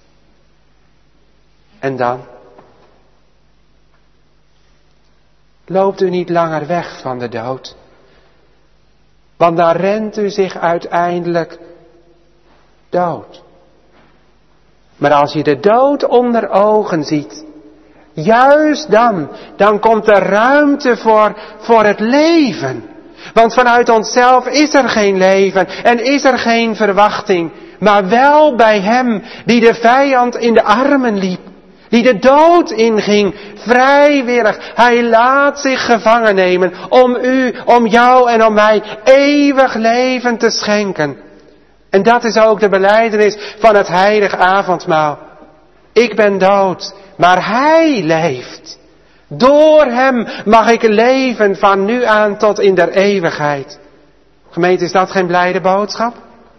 En dan? Loopt u niet langer weg van de dood. Want dan rent u zich uiteindelijk dood. Maar als je de dood onder ogen ziet, juist dan, dan komt er ruimte voor, voor het leven. Want vanuit onszelf is er geen leven en is er geen verwachting. Maar wel bij hem die de vijand in de armen liep. Die de dood inging, vrijwillig. Hij laat zich gevangen nemen om u, om jou en om mij eeuwig leven te schenken. En dat is ook de belijdenis van het heilige avondmaal. Ik ben dood, maar hij leeft. Door hem mag ik leven van nu aan tot in der eeuwigheid. Gemeente, is dat geen blijde boodschap?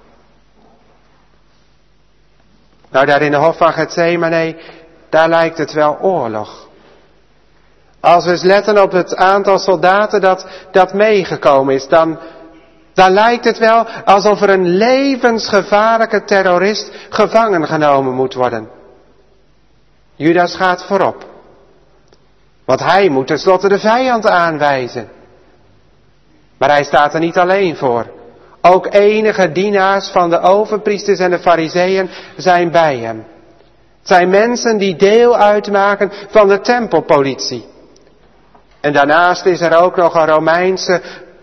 Nou, daar in de hof van Getsemane, daar lijkt het wel oorlog. Als we eens letten op het aantal soldaten dat, dat meegekomen is, dan, dan lijkt het wel alsof er een levensgevaarlijke terrorist gevangen genomen moet worden. Judas gaat voorop. Want hij moet tenslotte de vijand aanwijzen. Maar hij staat er niet alleen voor. Ook enige dienaars van de overpriesters en de farizeeën zijn bij hem. Het zijn mensen die deel uitmaken van de tempelpolitie. En daarnaast is er ook nog een Romeinse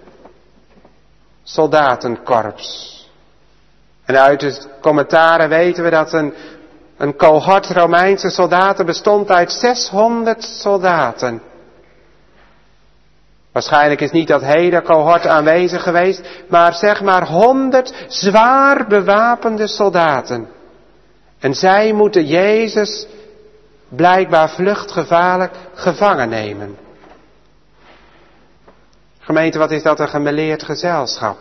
soldatenkorps. En uit de commentaren weten we dat een, een cohort Romeinse soldaten bestond uit zeshonderd soldaten. Waarschijnlijk is niet dat hele cohort aanwezig geweest, maar zeg maar honderd zwaar bewapende soldaten. En zij moeten Jezus blijkbaar vluchtgevaarlijk gevangen nemen. Gemeente, wat is dat een gemêleerd gezelschap?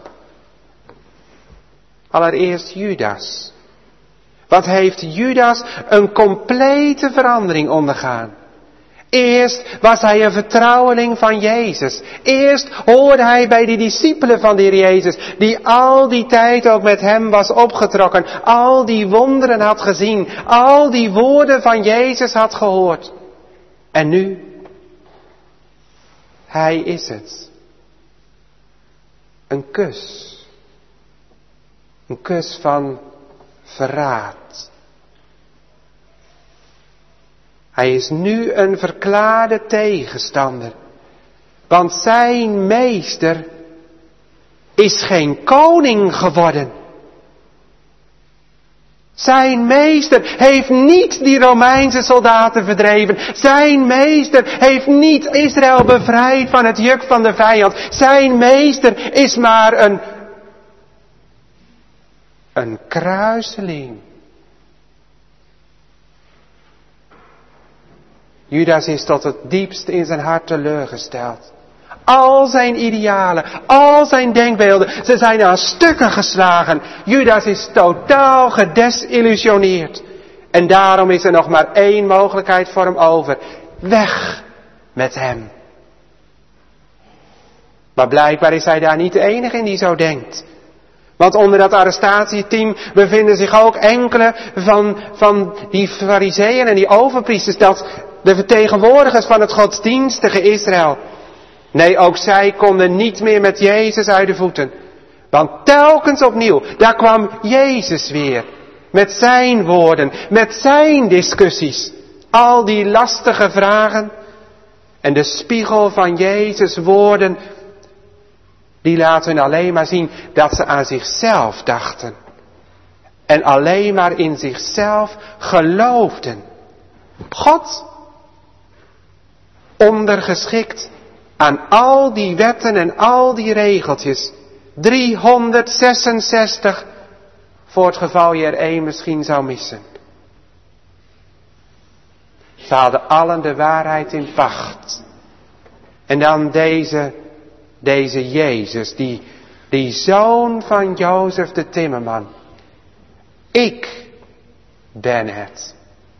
Allereerst Judas. Wat heeft Judas een complete verandering ondergaan? Eerst was hij een vertrouweling van Jezus. Eerst hoorde hij bij de discipelen van de Heer Jezus, die al die tijd ook met hem was opgetrokken, al die wonderen had gezien, al die woorden van Jezus had gehoord. En nu? Hij is het. Een kus. Een kus van verraad. Hij is nu een verklaarde tegenstander. Want zijn meester is geen koning geworden. Zijn meester heeft niet die Romeinse soldaten verdreven. Zijn meester heeft niet Israël bevrijd van het juk van de vijand. Zijn meester is maar een, een kruiseling. Judas is tot het diepst in zijn hart teleurgesteld. Al zijn idealen, al zijn denkbeelden, ze zijn aan stukken geslagen. Judas is totaal gedesillusioneerd. En daarom is er nog maar één mogelijkheid voor hem over. Weg met hem. Maar blijkbaar is hij daar niet de enige in die zo denkt. Want onder dat arrestatieteam bevinden zich ook enkele van, van die farizeeën en die overpriesters, dat de vertegenwoordigers van het godsdienstige Israël. Nee, ook zij konden niet meer met Jezus uit de voeten. Want telkens opnieuw, daar kwam Jezus weer. Met zijn woorden, met zijn discussies. Al die lastige vragen. En de spiegel van Jezus' woorden, die laten hun alleen maar zien dat ze aan zichzelf dachten. En alleen maar in zichzelf geloofden. God, ondergeschikt aan al die wetten en al die regeltjes. driehonderdzesenzestig voor het geval je er één misschien zou missen. Ze hadden allen de waarheid in pacht. En dan deze, deze Jezus, die, die zoon van Jozef de timmerman. Ik ben het.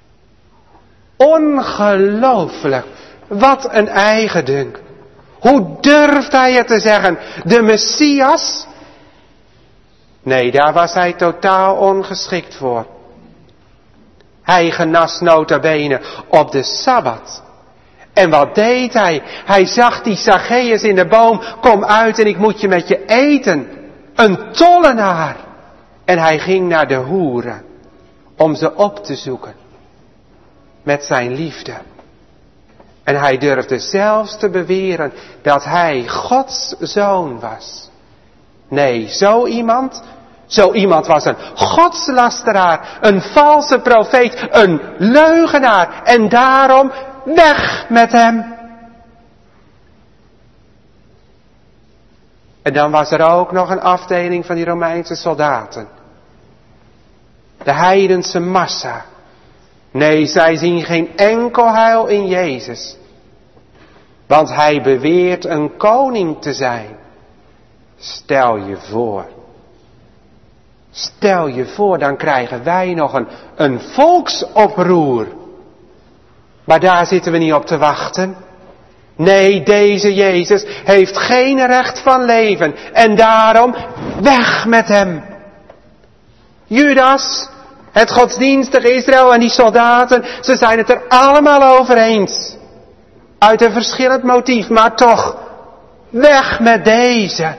Ongelooflijk. Wat een eigendunk. Hoe durft hij het te zeggen? De Messias? Nee, daar was hij totaal ongeschikt voor. Hij genas nota bene op de Sabbat. En wat deed hij? Hij zag die Zacchaeus in de boom. Kom uit en ik moet je met je eten. Een tollenaar. En hij ging naar de hoeren. Om ze op te zoeken. Met zijn liefde. En hij durfde zelfs te beweren dat hij Gods zoon was. Nee, zo iemand, zo iemand was een godslasteraar, een valse profeet, een leugenaar. En daarom weg met hem. En dan was er ook nog een afdeling van die Romeinse soldaten. De heidense massa. Nee, zij zien geen enkel heil in Jezus. Want hij beweert een koning te zijn. Stel je voor. Stel je voor, dan krijgen wij nog een, een volksoproer. Maar daar zitten we niet op te wachten. Nee, deze Jezus heeft geen recht van leven. En daarom weg met hem. Judas, het godsdienstige Israël en die soldaten, ze zijn het er allemaal over eens. Uit een verschillend motief, maar toch, weg met deze.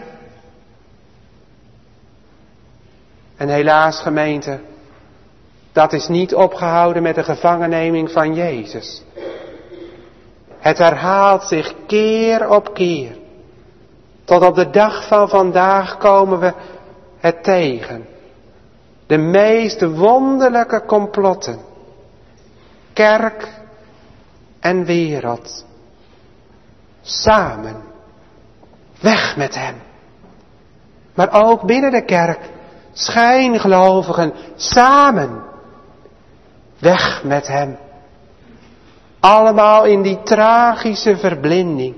En helaas gemeente, dat is niet opgehouden met de gevangenneming van Jezus. Het herhaalt zich keer op keer. Tot op de dag van vandaag komen we het tegen. De meest wonderlijke complotten. Kerk en wereld. Samen. Weg met hem. Maar ook binnen de kerk. Schijngelovigen. Samen. Weg met hem. Allemaal in die tragische verblinding.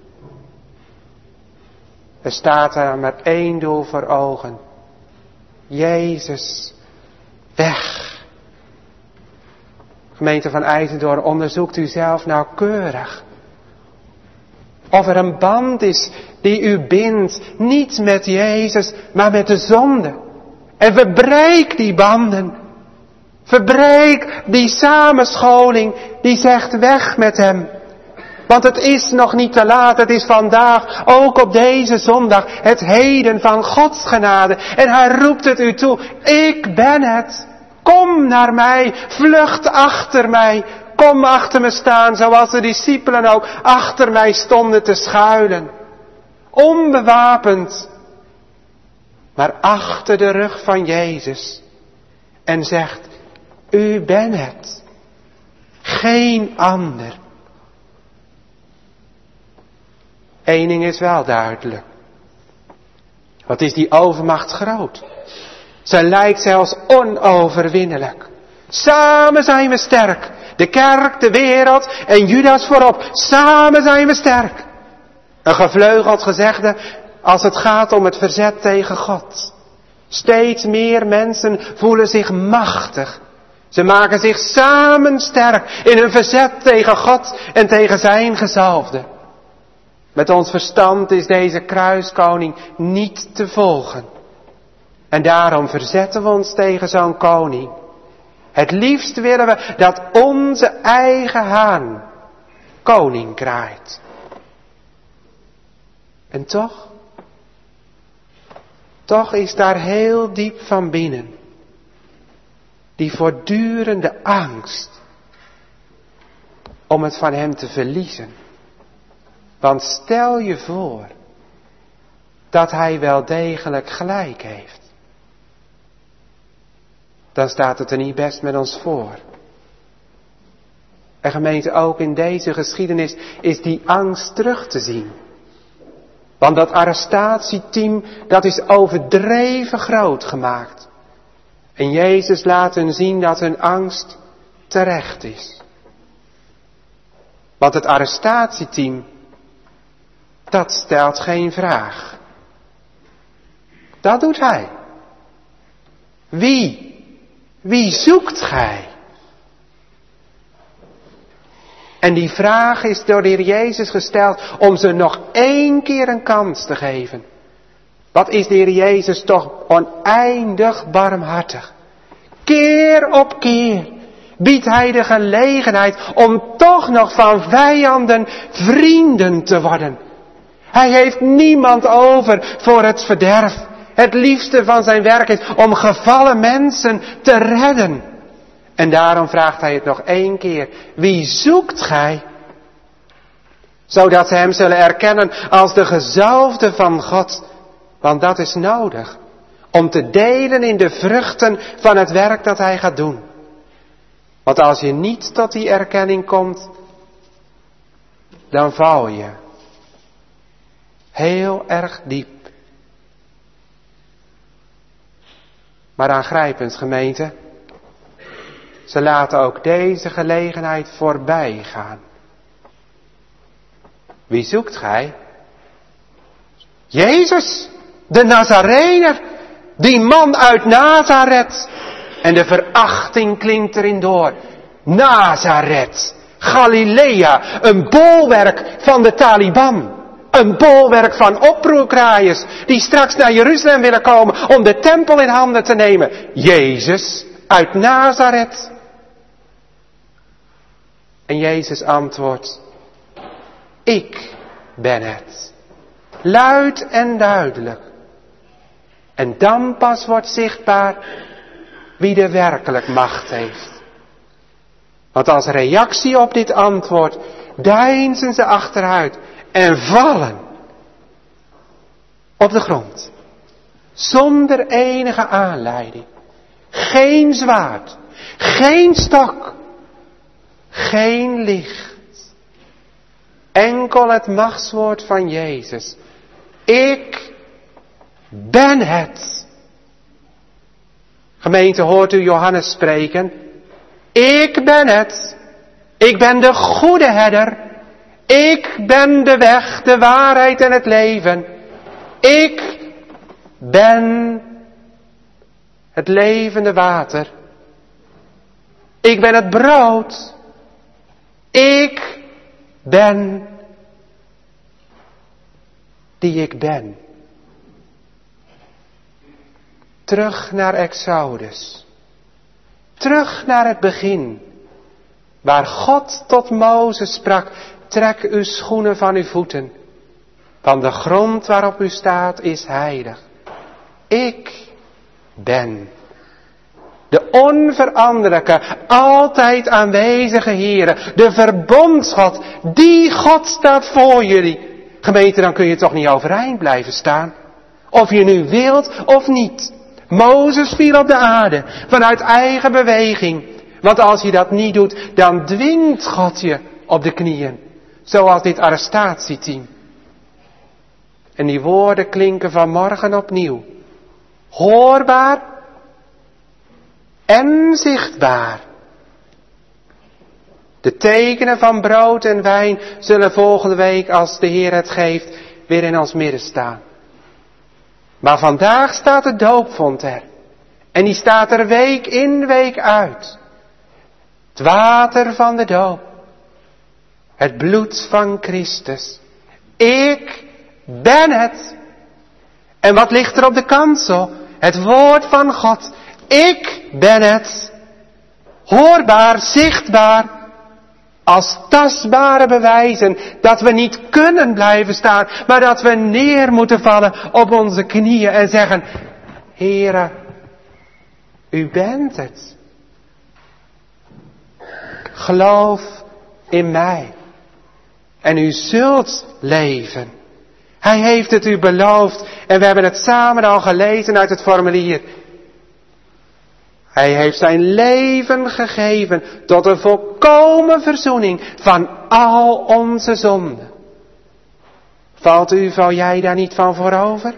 Er staat er maar één doel voor ogen. Jezus, weg. Gemeente van IJzendoorn, onderzoekt u zelf nauwkeurig. Of er een band is die u bindt, niet met Jezus, maar met de zonde. En verbreek die banden. Verbreek die samenscholing die zegt weg met hem. Want het is nog niet te laat, het is vandaag, ook op deze zondag, het heden van Gods genade. En hij roept het u toe, ik ben het. Kom naar mij, vlucht achter mij. Kom achter me staan, zoals de discipelen ook achter mij stonden te schuilen. Onbewapend, maar achter de rug van Jezus. En zegt, u bent het. Geen ander. Eén ding is wel duidelijk. Wat is die overmacht groot? Ze lijkt zelfs onoverwinnelijk. Samen zijn we sterk. De kerk, de wereld en Judas voorop. Samen zijn we sterk. Een gevleugeld gezegde als het gaat om het verzet tegen God. Steeds meer mensen voelen zich machtig. Ze maken zich samen sterk in hun verzet tegen God en tegen zijn gezalfde. Met ons verstand is deze kruiskoning niet te volgen. En daarom verzetten we ons tegen zo'n koning. Het liefst willen we dat onze eigen haan koning kraait. En toch, toch is daar heel diep van binnen die voortdurende angst om het van hem te verliezen. Want stel je voor dat hij wel degelijk gelijk heeft. Dan staat het er niet best met ons voor. En gemeente, ook in deze geschiedenis is die angst terug te zien. Want dat arrestatieteam, dat is overdreven groot gemaakt. En Jezus laat hun zien dat hun angst terecht is. Want het arrestatieteam, dat stelt geen vraag. Dat doet hij. Wie? Wie zoekt gij? En die vraag is door de Heer Jezus gesteld om ze nog één keer een kans te geven. Wat is de Heer Jezus toch oneindig barmhartig. Keer op keer biedt hij de gelegenheid om toch nog van vijanden vrienden te worden. Hij heeft niemand over voor het verderf. Het liefste van zijn werk is om gevallen mensen te redden. En daarom vraagt hij het nog één keer. Wie zoekt gij? Zodat ze hem zullen erkennen als de gezalfde van God. Want dat is nodig. Om te delen in de vruchten van het werk dat hij gaat doen. Want als je niet tot die erkenning komt, dan val je. Heel erg diep. Maar aangrijpend, gemeente. Ze laten ook deze gelegenheid voorbij gaan. Wie zoekt gij? Jezus, de Nazarener, die man uit Nazareth. En de verachting klinkt erin door. Nazareth, Galilea, een bolwerk van de Taliban. Een bolwerk van oproerkraaiers die straks naar Jeruzalem willen komen om de tempel in handen te nemen. Jezus uit Nazareth. En Jezus antwoordt, ik ben het. Luid en duidelijk. En dan pas wordt zichtbaar wie de werkelijk macht heeft. Want als reactie op dit antwoord deinzen ze achteruit en vallen op de grond. Zonder enige aanleiding. Geen zwaard, geen stok, geen licht. Enkel het machtswoord van Jezus. Ik ben het. Gemeente, hoort u Johannes spreken? Ik ben het. Ik ben de goede herder. Ik ben de weg, de waarheid en het leven. Ik ben het levende water. Ik ben het brood. Ik ben die ik ben. Terug naar Exodus. Terug naar het begin. Waar God tot Mozes sprak. Trek uw schoenen van uw voeten. Want de grond waarop u staat is heilig. Ik ben. De onveranderlijke, altijd aanwezige Heere. De verbondsgod. Die God staat voor jullie. Gemeente, dan kun je toch niet overeind blijven staan. Of je nu wilt of niet. Mozes viel op de aarde. Vanuit eigen beweging. Want als je dat niet doet, dan dwingt God je op de knieën. Zoals dit arrestatieteam. En die woorden klinken vanmorgen opnieuw. Hoorbaar en zichtbaar. De tekenen van brood en wijn zullen volgende week, als de Heer het geeft, weer in ons midden staan. Maar vandaag staat de doopvont er. En die staat er week in, week uit. Het water van de doop. Het bloed van Christus. Ik ben het. En wat ligt er op de kansel? Het woord van God. Ik ben het. Hoorbaar, zichtbaar. Als tastbare bewijzen dat we niet kunnen blijven staan. Maar dat we neer moeten vallen op onze knieën en zeggen. Heere, u bent het. Geloof in mij. En u zult leven. Hij heeft het u beloofd. En we hebben het samen al gelezen uit het formulier. Hij heeft zijn leven gegeven tot een volkomen verzoening van al onze zonden. Valt u, val jij daar niet van voorover?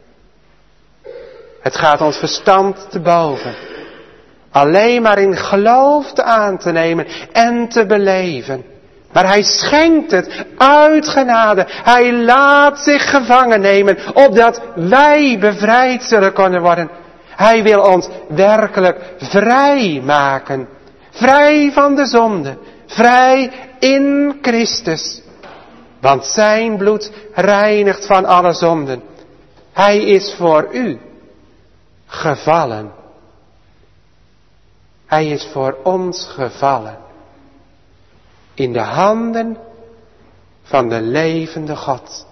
Het gaat ons verstand te boven. Alleen maar in geloof te aan te nemen en te beleven. Maar hij schenkt het uit genade. Hij laat zich gevangen nemen, opdat wij bevrijd zullen kunnen worden. Hij wil ons werkelijk vrij maken. Vrij van de zonde. Vrij in Christus. Want zijn bloed reinigt van alle zonden. Hij is voor u gevallen. Hij is voor ons gevallen. In de handen van de levende God.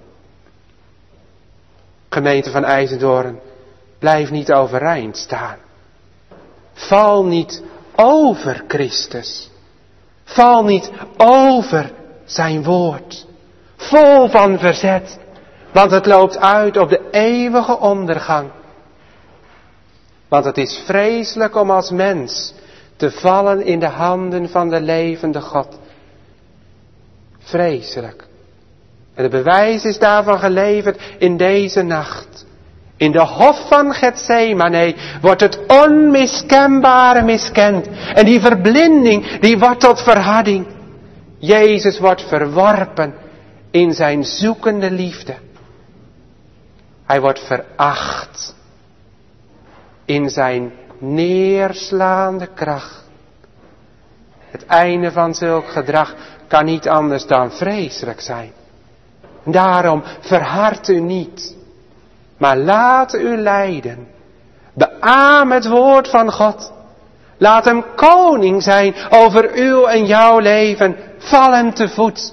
Gemeente van IJzendoorn, blijf niet overeind staan. Val niet over Christus. Val niet over zijn woord. Vol van verzet. Want het loopt uit op de eeuwige ondergang. Want het is vreselijk om als mens te vallen in de handen van de levende God. Vreselijk. En het bewijs is daarvan geleverd in deze nacht. In de hof van Getsemane wordt het onmiskenbare miskend. En die verblinding, die wordt tot verharding. Jezus wordt verworpen in zijn zoekende liefde. Hij wordt veracht in zijn neerslaande kracht. Het einde van zulk gedrag kan niet anders dan vreselijk zijn. Daarom verhard u niet, maar laat u leiden. Beaam het woord van God. Laat hem koning zijn over uw en jouw leven. Val hem te voet.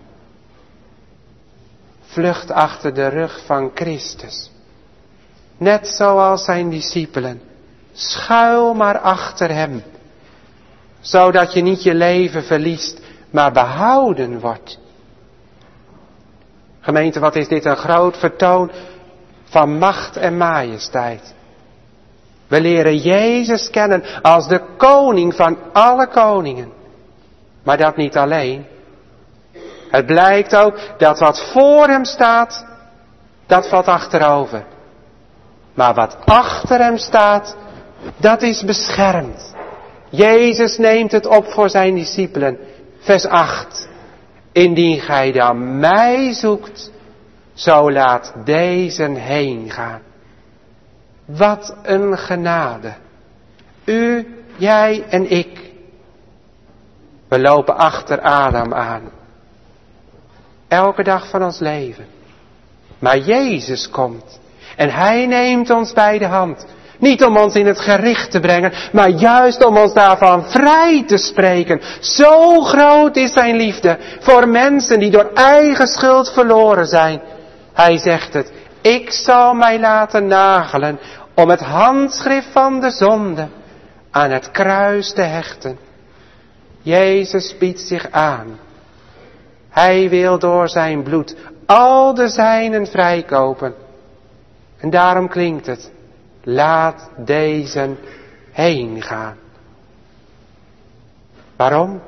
Vlucht achter de rug van Christus. Net zoals zijn discipelen. Schuil maar achter hem. Zodat je niet je leven verliest, maar behouden wordt. Gemeente, wat is dit een groot vertoon van macht en majesteit. We leren Jezus kennen als de koning van alle koningen. Maar dat niet alleen. Het blijkt ook dat wat voor hem staat, dat valt achterover. Maar wat achter hem staat, dat is beschermd. Jezus neemt het op voor zijn discipelen. Vers acht. Indien gij dan mij zoekt, zo laat deze heen gaan. Wat een genade. U, jij en ik. We lopen achter Adam aan. Elke dag van ons leven. Maar Jezus komt. En hij neemt ons bij de hand. Niet om ons in het gericht te brengen, maar juist om ons daarvan vrij te spreken. Zo groot is zijn liefde voor mensen die door eigen schuld verloren zijn. Hij zegt het, ik zal mij laten nagelen om het handschrift van de zonde aan het kruis te hechten. Jezus biedt zich aan. Hij wil door zijn bloed al de zijnen vrijkopen. En daarom klinkt het, laat deze heen gaan. Waarom?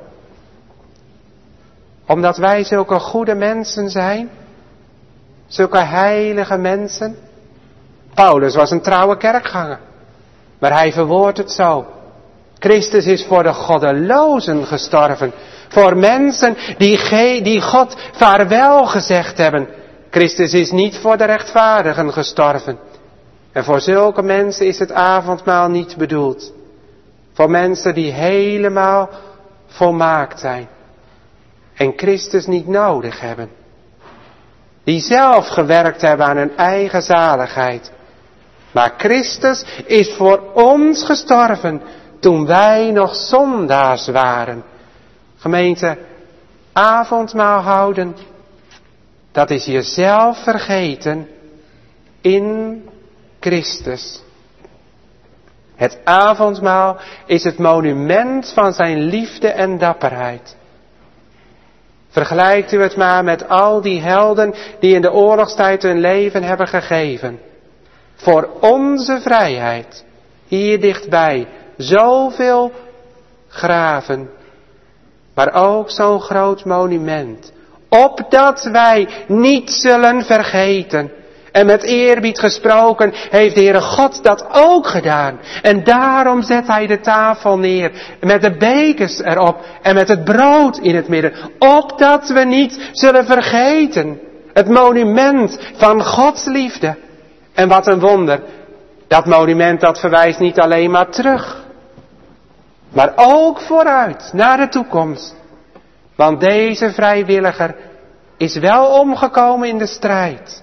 Omdat wij zulke goede mensen zijn. Zulke heilige mensen. Paulus was een trouwe kerkganger. Maar hij verwoordt het zo. Christus is voor de goddelozen gestorven. Voor mensen die, ge- die God vaarwel gezegd hebben. Christus is niet voor de rechtvaardigen gestorven. En voor zulke mensen is het avondmaal niet bedoeld. Voor mensen die helemaal volmaakt zijn. En Christus niet nodig hebben. Die zelf gewerkt hebben aan hun eigen zaligheid. Maar Christus is voor ons gestorven toen wij nog zondaars waren. Gemeente, avondmaal houden, dat is jezelf vergeten in Christus. Het avondmaal is het monument van zijn liefde en dapperheid. Vergelijkt u het maar met al die helden die in de oorlogstijd hun leven hebben gegeven. Voor onze vrijheid. hier dichtbij, zoveel graven, maar ook zo'n groot monument, opdat wij niet zullen vergeten. En met eerbied gesproken heeft de Heere God dat ook gedaan. En daarom zet hij de tafel neer, met de bekers erop en met het brood in het midden, opdat we niet zullen vergeten het monument van Gods liefde. En wat een wonder, dat monument dat verwijst niet alleen maar terug, maar ook vooruit, naar de toekomst. Want deze vrijwilliger is wel omgekomen in de strijd.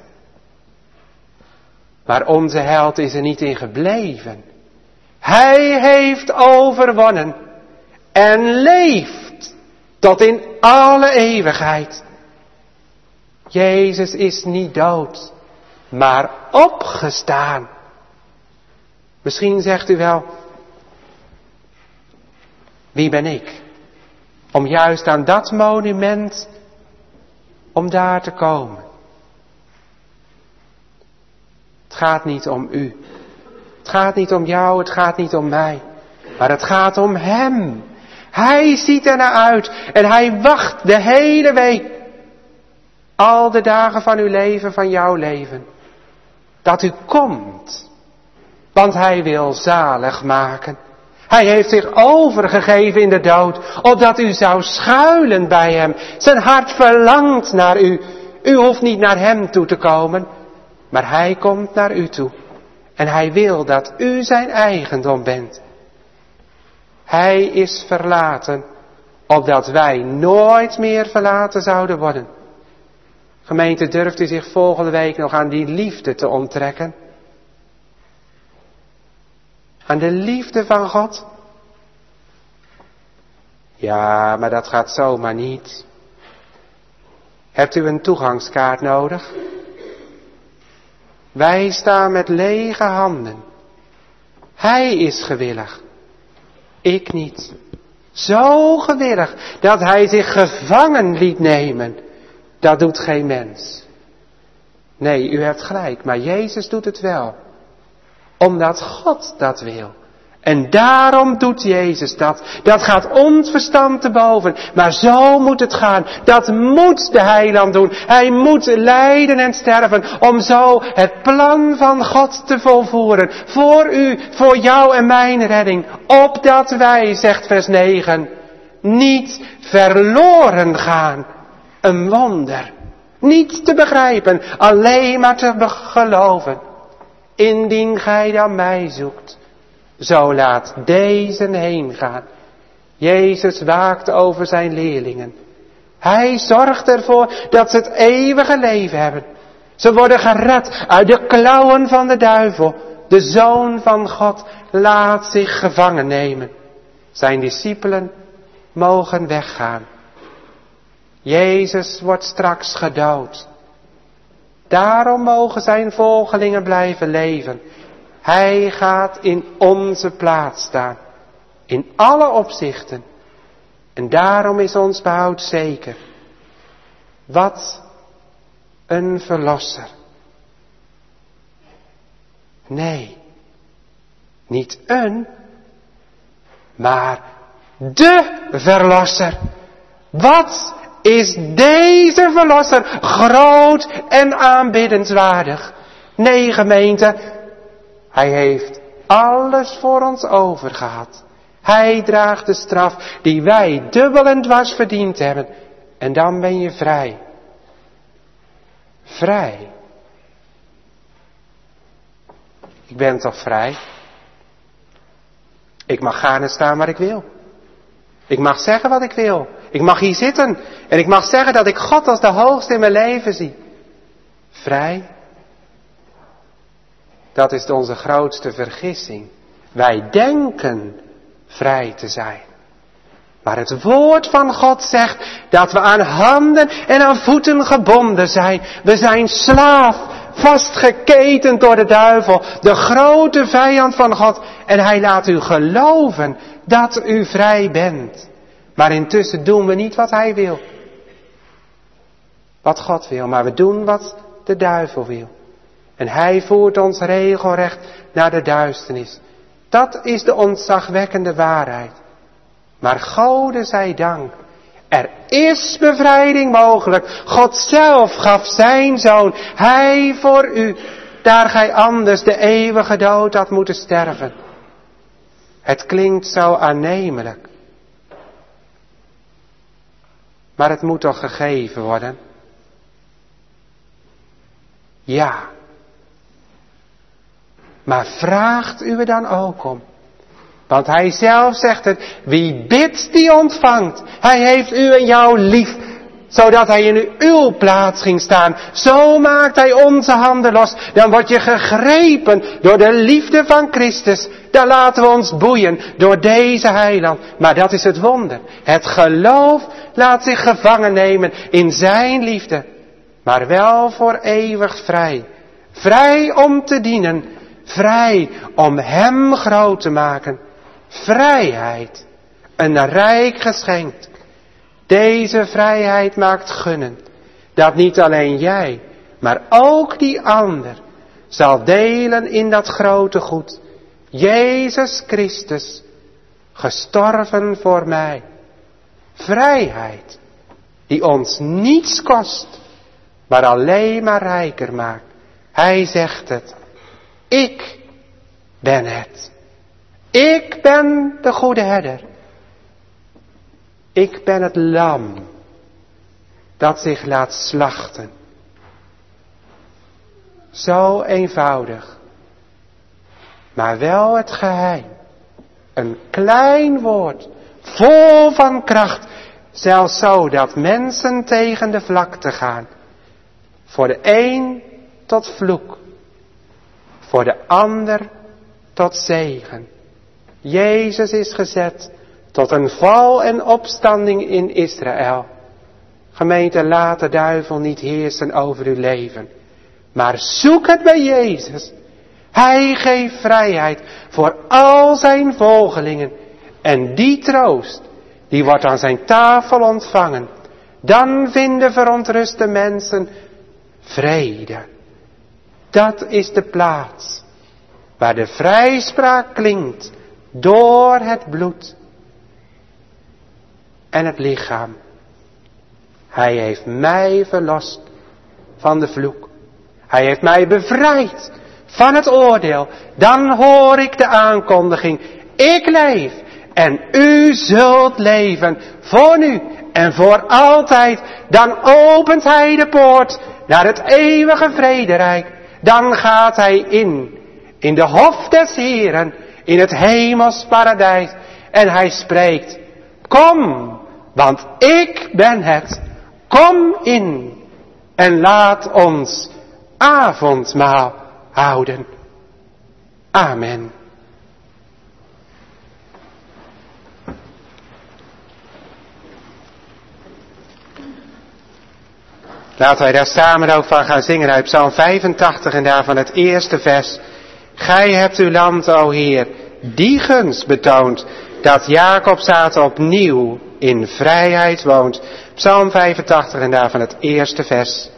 Maar onze held is er niet in gebleven. Hij heeft overwonnen en leeft tot in alle eeuwigheid. Jezus is niet dood, maar opgestaan. Misschien zegt u wel, wie ben ik? Om juist aan dat monument, om daar te komen. Het gaat niet om u. Het gaat niet om jou, het gaat niet om mij. Maar het gaat om Hem. Hij ziet er naar uit en Hij wacht de hele week. Al de dagen van uw leven, van jouw leven. Dat u komt. Want Hij wil zalig maken. Hij heeft zich overgegeven in de dood, opdat u zou schuilen bij Hem. Zijn hart verlangt naar u. U hoeft niet naar Hem toe te komen, maar Hij komt naar u toe. En Hij wil dat u zijn eigendom bent. Hij is verlaten, opdat wij nooit meer verlaten zouden worden. Gemeente, durft u zich volgende week nog aan die liefde te onttrekken? Aan de liefde van God? Ja, maar dat gaat zomaar niet. Hebt u een toegangskaart nodig? Wij staan met lege handen. Hij is gewillig. Ik niet. Zo gewillig dat Hij zich gevangen liet nemen. Dat doet geen mens. Nee, u hebt gelijk, maar Jezus doet het wel. Omdat God dat wil. En daarom doet Jezus dat. Dat gaat ons verstand te boven. Maar zo moet het gaan. Dat moet de Heiland doen. Hij moet lijden en sterven. Om zo het plan van God te volvoeren. Voor u, voor jou en mijn redding. Opdat wij, zegt vers negen, niet verloren gaan. Een wonder. Niet te begrijpen. Alleen maar te be- geloven. Indien gij dan mij zoekt, zo laat deze heen gaan. Jezus waakt over zijn leerlingen. Hij zorgt ervoor dat ze het eeuwige leven hebben. Ze worden gered uit de klauwen van de duivel. De Zoon van God laat zich gevangen nemen. Zijn discipelen mogen weggaan. Jezus wordt straks gedood. Daarom mogen zijn volgelingen blijven leven. Hij gaat in onze plaats staan. In alle opzichten. En daarom is ons behoud zeker. Wat een verlosser. Nee, niet een, maar de verlosser. Wat is deze verlosser groot en aanbiddenswaardig. Nee, gemeente, Hij heeft alles voor ons overgehad. Hij draagt de straf die wij dubbel en dwars verdiend hebben. En dan ben je vrij. Vrij. Ik ben toch vrij? Ik mag gaan en staan waar ik wil. Ik mag zeggen wat ik wil. Ik mag hier zitten en ik mag zeggen dat ik God als de hoogste in mijn leven zie. Vrij. Dat is onze grootste vergissing. Wij denken vrij te zijn. Maar het woord van God zegt dat we aan handen en aan voeten gebonden zijn. We zijn slaaf, vastgeketend door de duivel, de grote vijand van God. En hij laat u geloven dat u vrij bent. Maar intussen doen we niet wat hij wil. Wat God wil, maar we doen wat de duivel wil. En hij voert ons regelrecht naar de duisternis. Dat is de ontzagwekkende waarheid. Maar Gode zij dank, er is bevrijding mogelijk. God zelf gaf zijn zoon, hij voor u, daar gij anders de eeuwige dood had moeten sterven. Het klinkt zo aannemelijk. Maar het moet toch gegeven worden? Ja. Maar vraagt u er dan ook om? Want hij zelf zegt het, wie bidt die ontvangt. Hij heeft u en jou lief, zodat hij in uw plaats ging staan. Zo maakt hij onze handen los. Dan word je gegrepen door de liefde van Christus. Dan laten we ons boeien door deze heiland. Maar dat is het wonder. Het geloof laat zich gevangen nemen in zijn liefde. Maar wel voor eeuwig vrij. Vrij om te dienen. Vrij om hem groot te maken. Vrijheid. Een rijk geschenk. Deze vrijheid maakt gunnen. Dat niet alleen jij, maar ook die ander zal delen in dat grote goed. Jezus Christus, gestorven voor mij. Vrijheid, die ons niets kost, maar alleen maar rijker maakt. Hij zegt het. Ik ben het. Ik ben de goede herder. Ik ben het lam dat zich laat slachten. Zo eenvoudig, maar wel het geheim. Een klein woord, vol van kracht, zelfs zo dat mensen tegen de vlakte gaan. Voor de een tot vloek, voor de ander tot zegen. Jezus is gezet tot een val en opstanding in Israël. Gemeente, laat de duivel niet heersen over uw leven. Maar zoek het bij Jezus. Hij geeft vrijheid voor al zijn volgelingen. En die troost, die wordt aan zijn tafel ontvangen. Dan vinden verontruste mensen vrede. Dat is de plaats waar de vrijspraak klinkt door het bloed en het lichaam. Hij heeft mij verlost van de vloek. Hij heeft mij bevrijd van het oordeel. Dan hoor ik de aankondiging. Ik leef en u zult leven. Voor nu en voor altijd. Dan opent hij de poort naar het eeuwige vrederijk. Dan gaat hij in. In de hof des Heeren. In het hemels paradijs. En hij spreekt. Kom, want ik ben het. Kom in en laat ons avondmaal houden. Amen. Laten wij daar samen ook van gaan zingen uit Psalm vijfentachtig en daarvan het eerste vers. Gij hebt uw land, o Heer, die gunst betoond, dat Jacobszaad opnieuw in vrijheid woont. Psalm vijfentachtig en daarvan het eerste vers.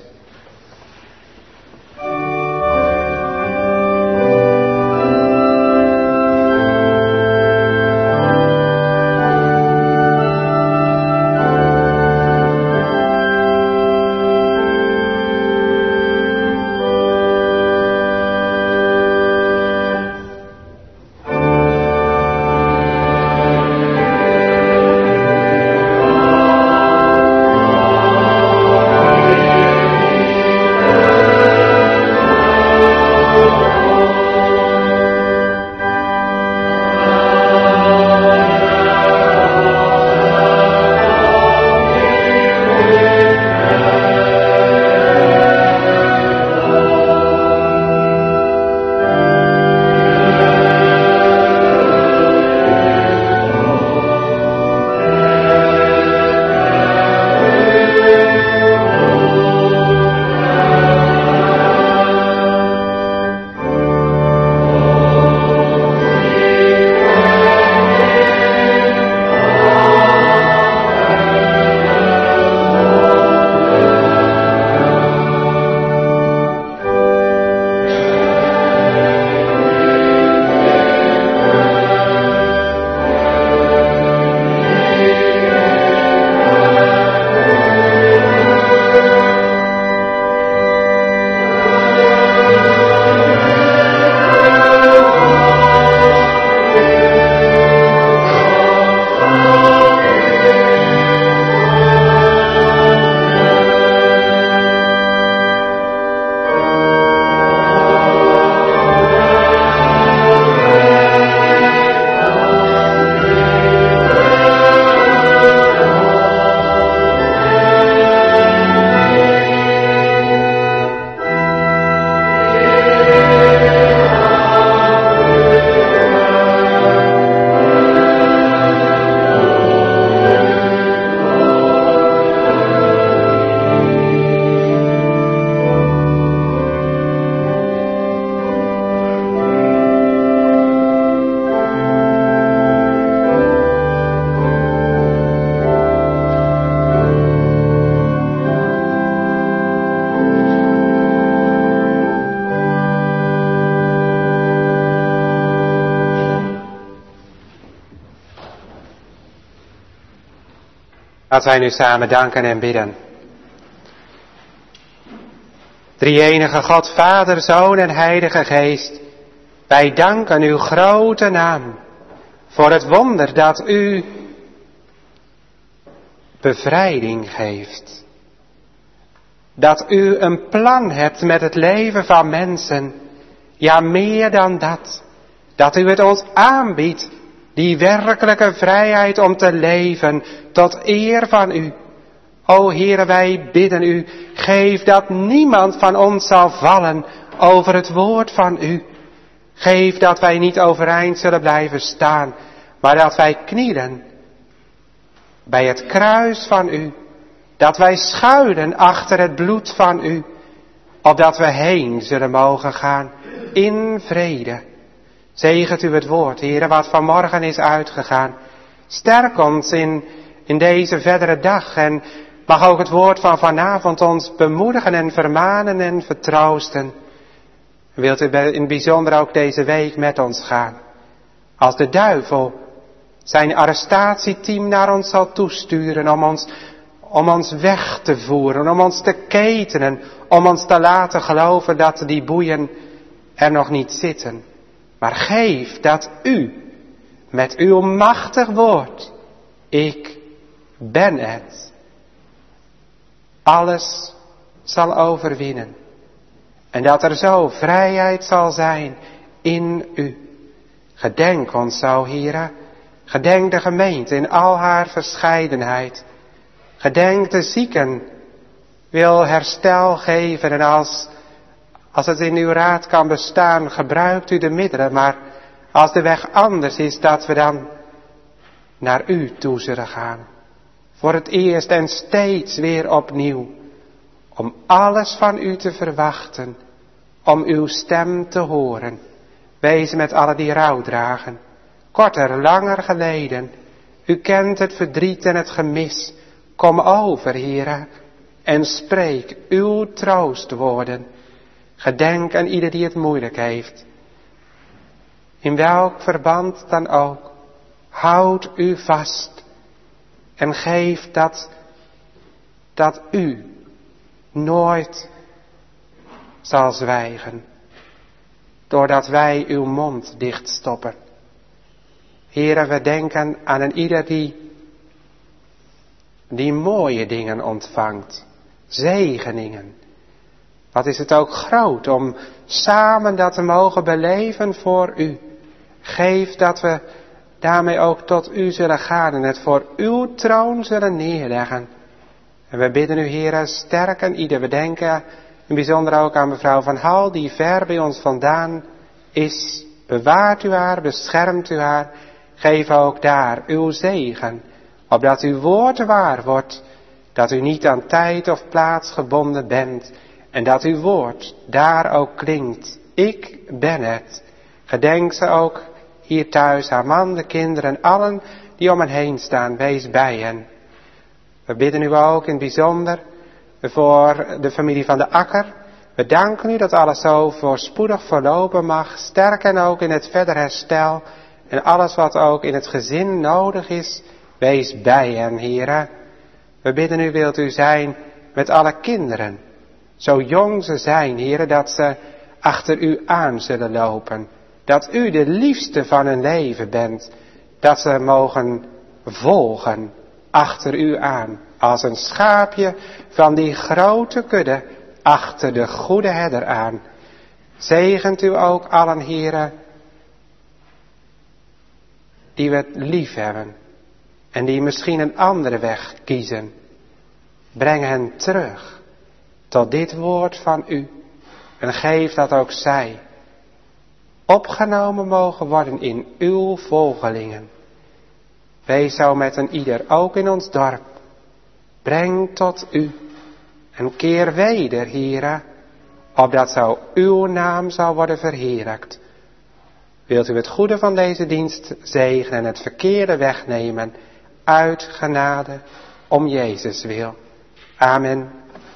Amen. Laten wij nu samen danken en bidden. Drie-enige God, Vader, Zoon en Heilige Geest, wij danken uw grote naam voor het wonder dat u bevrijding geeft. Dat u een plan hebt met het leven van mensen. Ja, meer dan dat. Dat u het ons aanbiedt, die werkelijke vrijheid om te leven tot eer van u. O Heere, wij bidden u, geef dat niemand van ons zal vallen over het woord van u. Geef dat wij niet overeind zullen blijven staan, maar dat wij knielen bij het kruis van u. Dat wij schuilen achter het bloed van u, opdat we heen zullen mogen gaan in vrede. Zegent u het woord, Heere, wat vanmorgen is uitgegaan. Sterk ons in, in deze verdere dag en mag ook het woord van vanavond ons bemoedigen en vermanen en vertroosten. Wilt u in het bijzonder ook deze week met ons gaan. Als de duivel zijn arrestatieteam naar ons zal toesturen om ons, om ons weg te voeren, om ons te ketenen, om ons te laten geloven dat die boeien er nog niet zitten. Maar geef dat u met uw machtig woord, ik ben het, alles zal overwinnen. En dat er zo vrijheid zal zijn in u. Gedenk ons zo, Heere. Gedenk de gemeente in al haar verscheidenheid. Gedenk de zieken. Wil herstel geven en als, als het in uw raad kan bestaan, gebruikt u de middelen. Maar als de weg anders is, dat we dan naar u toe zullen gaan. Voor het eerst en steeds weer opnieuw. Om alles van u te verwachten. Om uw stem te horen. Wees met allen die rouw dragen. Korter, langer geleden. U kent het verdriet en het gemis. Kom over, Heere. En spreek uw troostwoorden. Gedenk aan ieder die het moeilijk heeft. In welk verband dan ook. Houd u vast. En geef dat, dat u nooit zal zwijgen. Doordat wij uw mond dichtstoppen. Heere, we denken aan een ieder die, die mooie dingen ontvangt. Zegeningen. Wat is het ook groot om samen dat te mogen beleven voor u. Geef dat we daarmee ook tot u zullen gaan en het voor uw troon zullen neerleggen. En we bidden u, Heere, sterk aan ieder. We denken in bijzonder ook aan mevrouw Van Hal, die ver bij ons vandaan is. Bewaart u haar, beschermt u haar. Geef ook daar uw zegen, opdat uw woord waar wordt, dat u niet aan tijd of plaats gebonden bent, en dat uw woord daar ook klinkt. Ik ben het. Gedenk ze ook hier thuis, haar man, de kinderen, allen die om hen heen staan, wees bij hen. We bidden u ook in het bijzonder voor de familie van de Akker. We danken u dat alles zo voorspoedig verlopen mag, sterk en ook in het verder herstel. En alles wat ook in het gezin nodig is, wees bij hen, Heere. We bidden u, wilt u zijn met alle kinderen. Zo jong ze zijn, Heere, dat ze achter u aan zullen lopen. Dat u de liefste van hun leven bent. Dat ze mogen volgen achter u aan. Als een schaapje van die grote kudde achter de goede herder aan. Zegent u ook allen, Heere, die we lief hebben en die misschien een andere weg kiezen. Breng hen terug tot dit woord van u en geef dat ook zij opgenomen mogen worden in uw volgelingen. Wees zo met een ieder, ook in ons dorp. Breng tot u en keer weder, Heere, opdat zo uw naam zal worden verheerlijkt. Wilt u het goede van deze dienst zegenen en het verkeerde wegnemen uit genade om Jezus wil. Amen.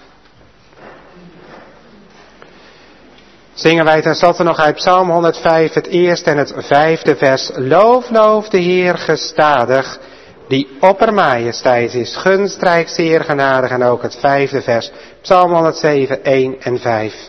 Zingen wij tenslotte nog uit Psalm honderdvijf het eerste en het vijfde vers. Loof, loof de Heer gestadig, die oppermajesteit is, gunstrijk, zeer genadig. En ook het vijfde vers, Psalm honderdzeven, één en vijf.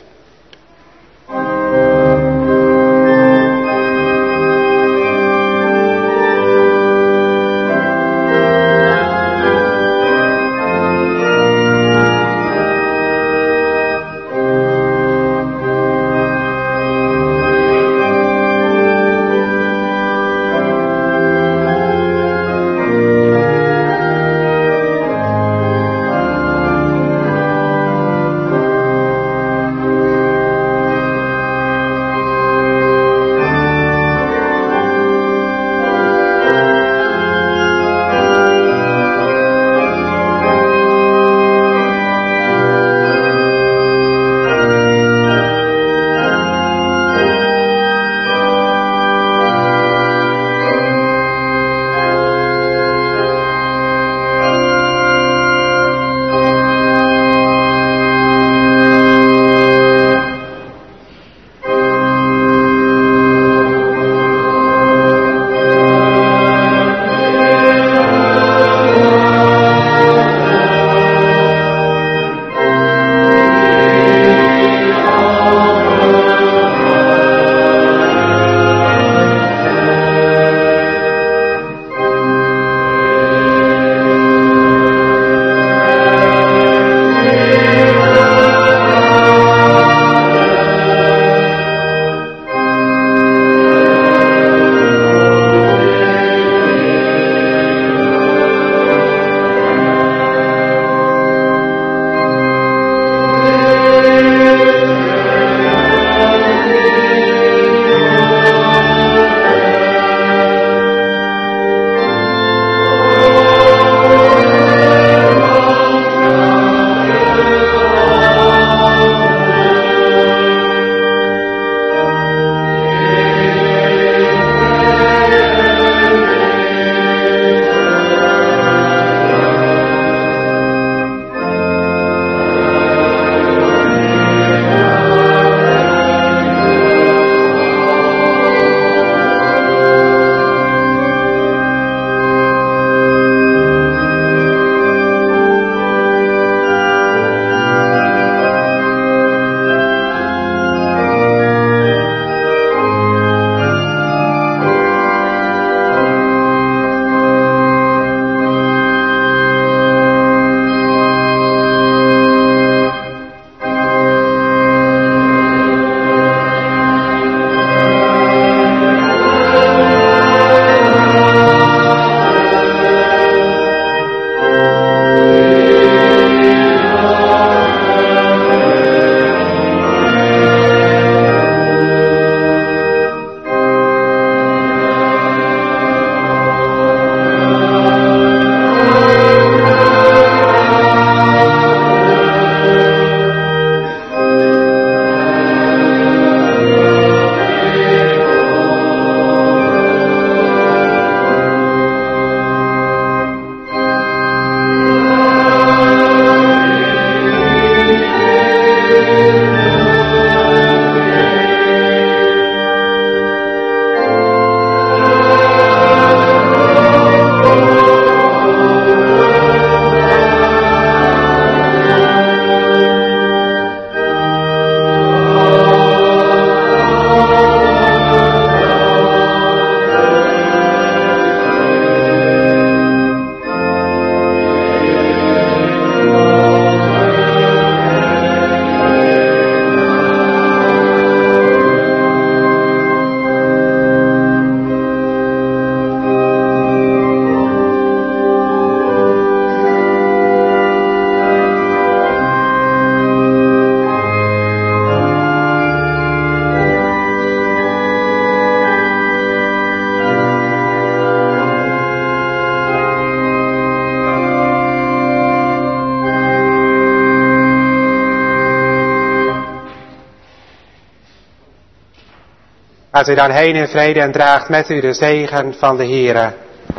Gaat u dan heen in vrede en draagt met u de zegen van de Heere.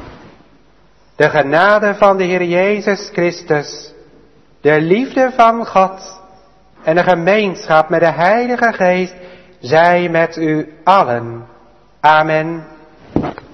De genade van de Heer Jezus Christus, de liefde van God en de gemeenschap met de Heilige Geest zij met u allen. Amen.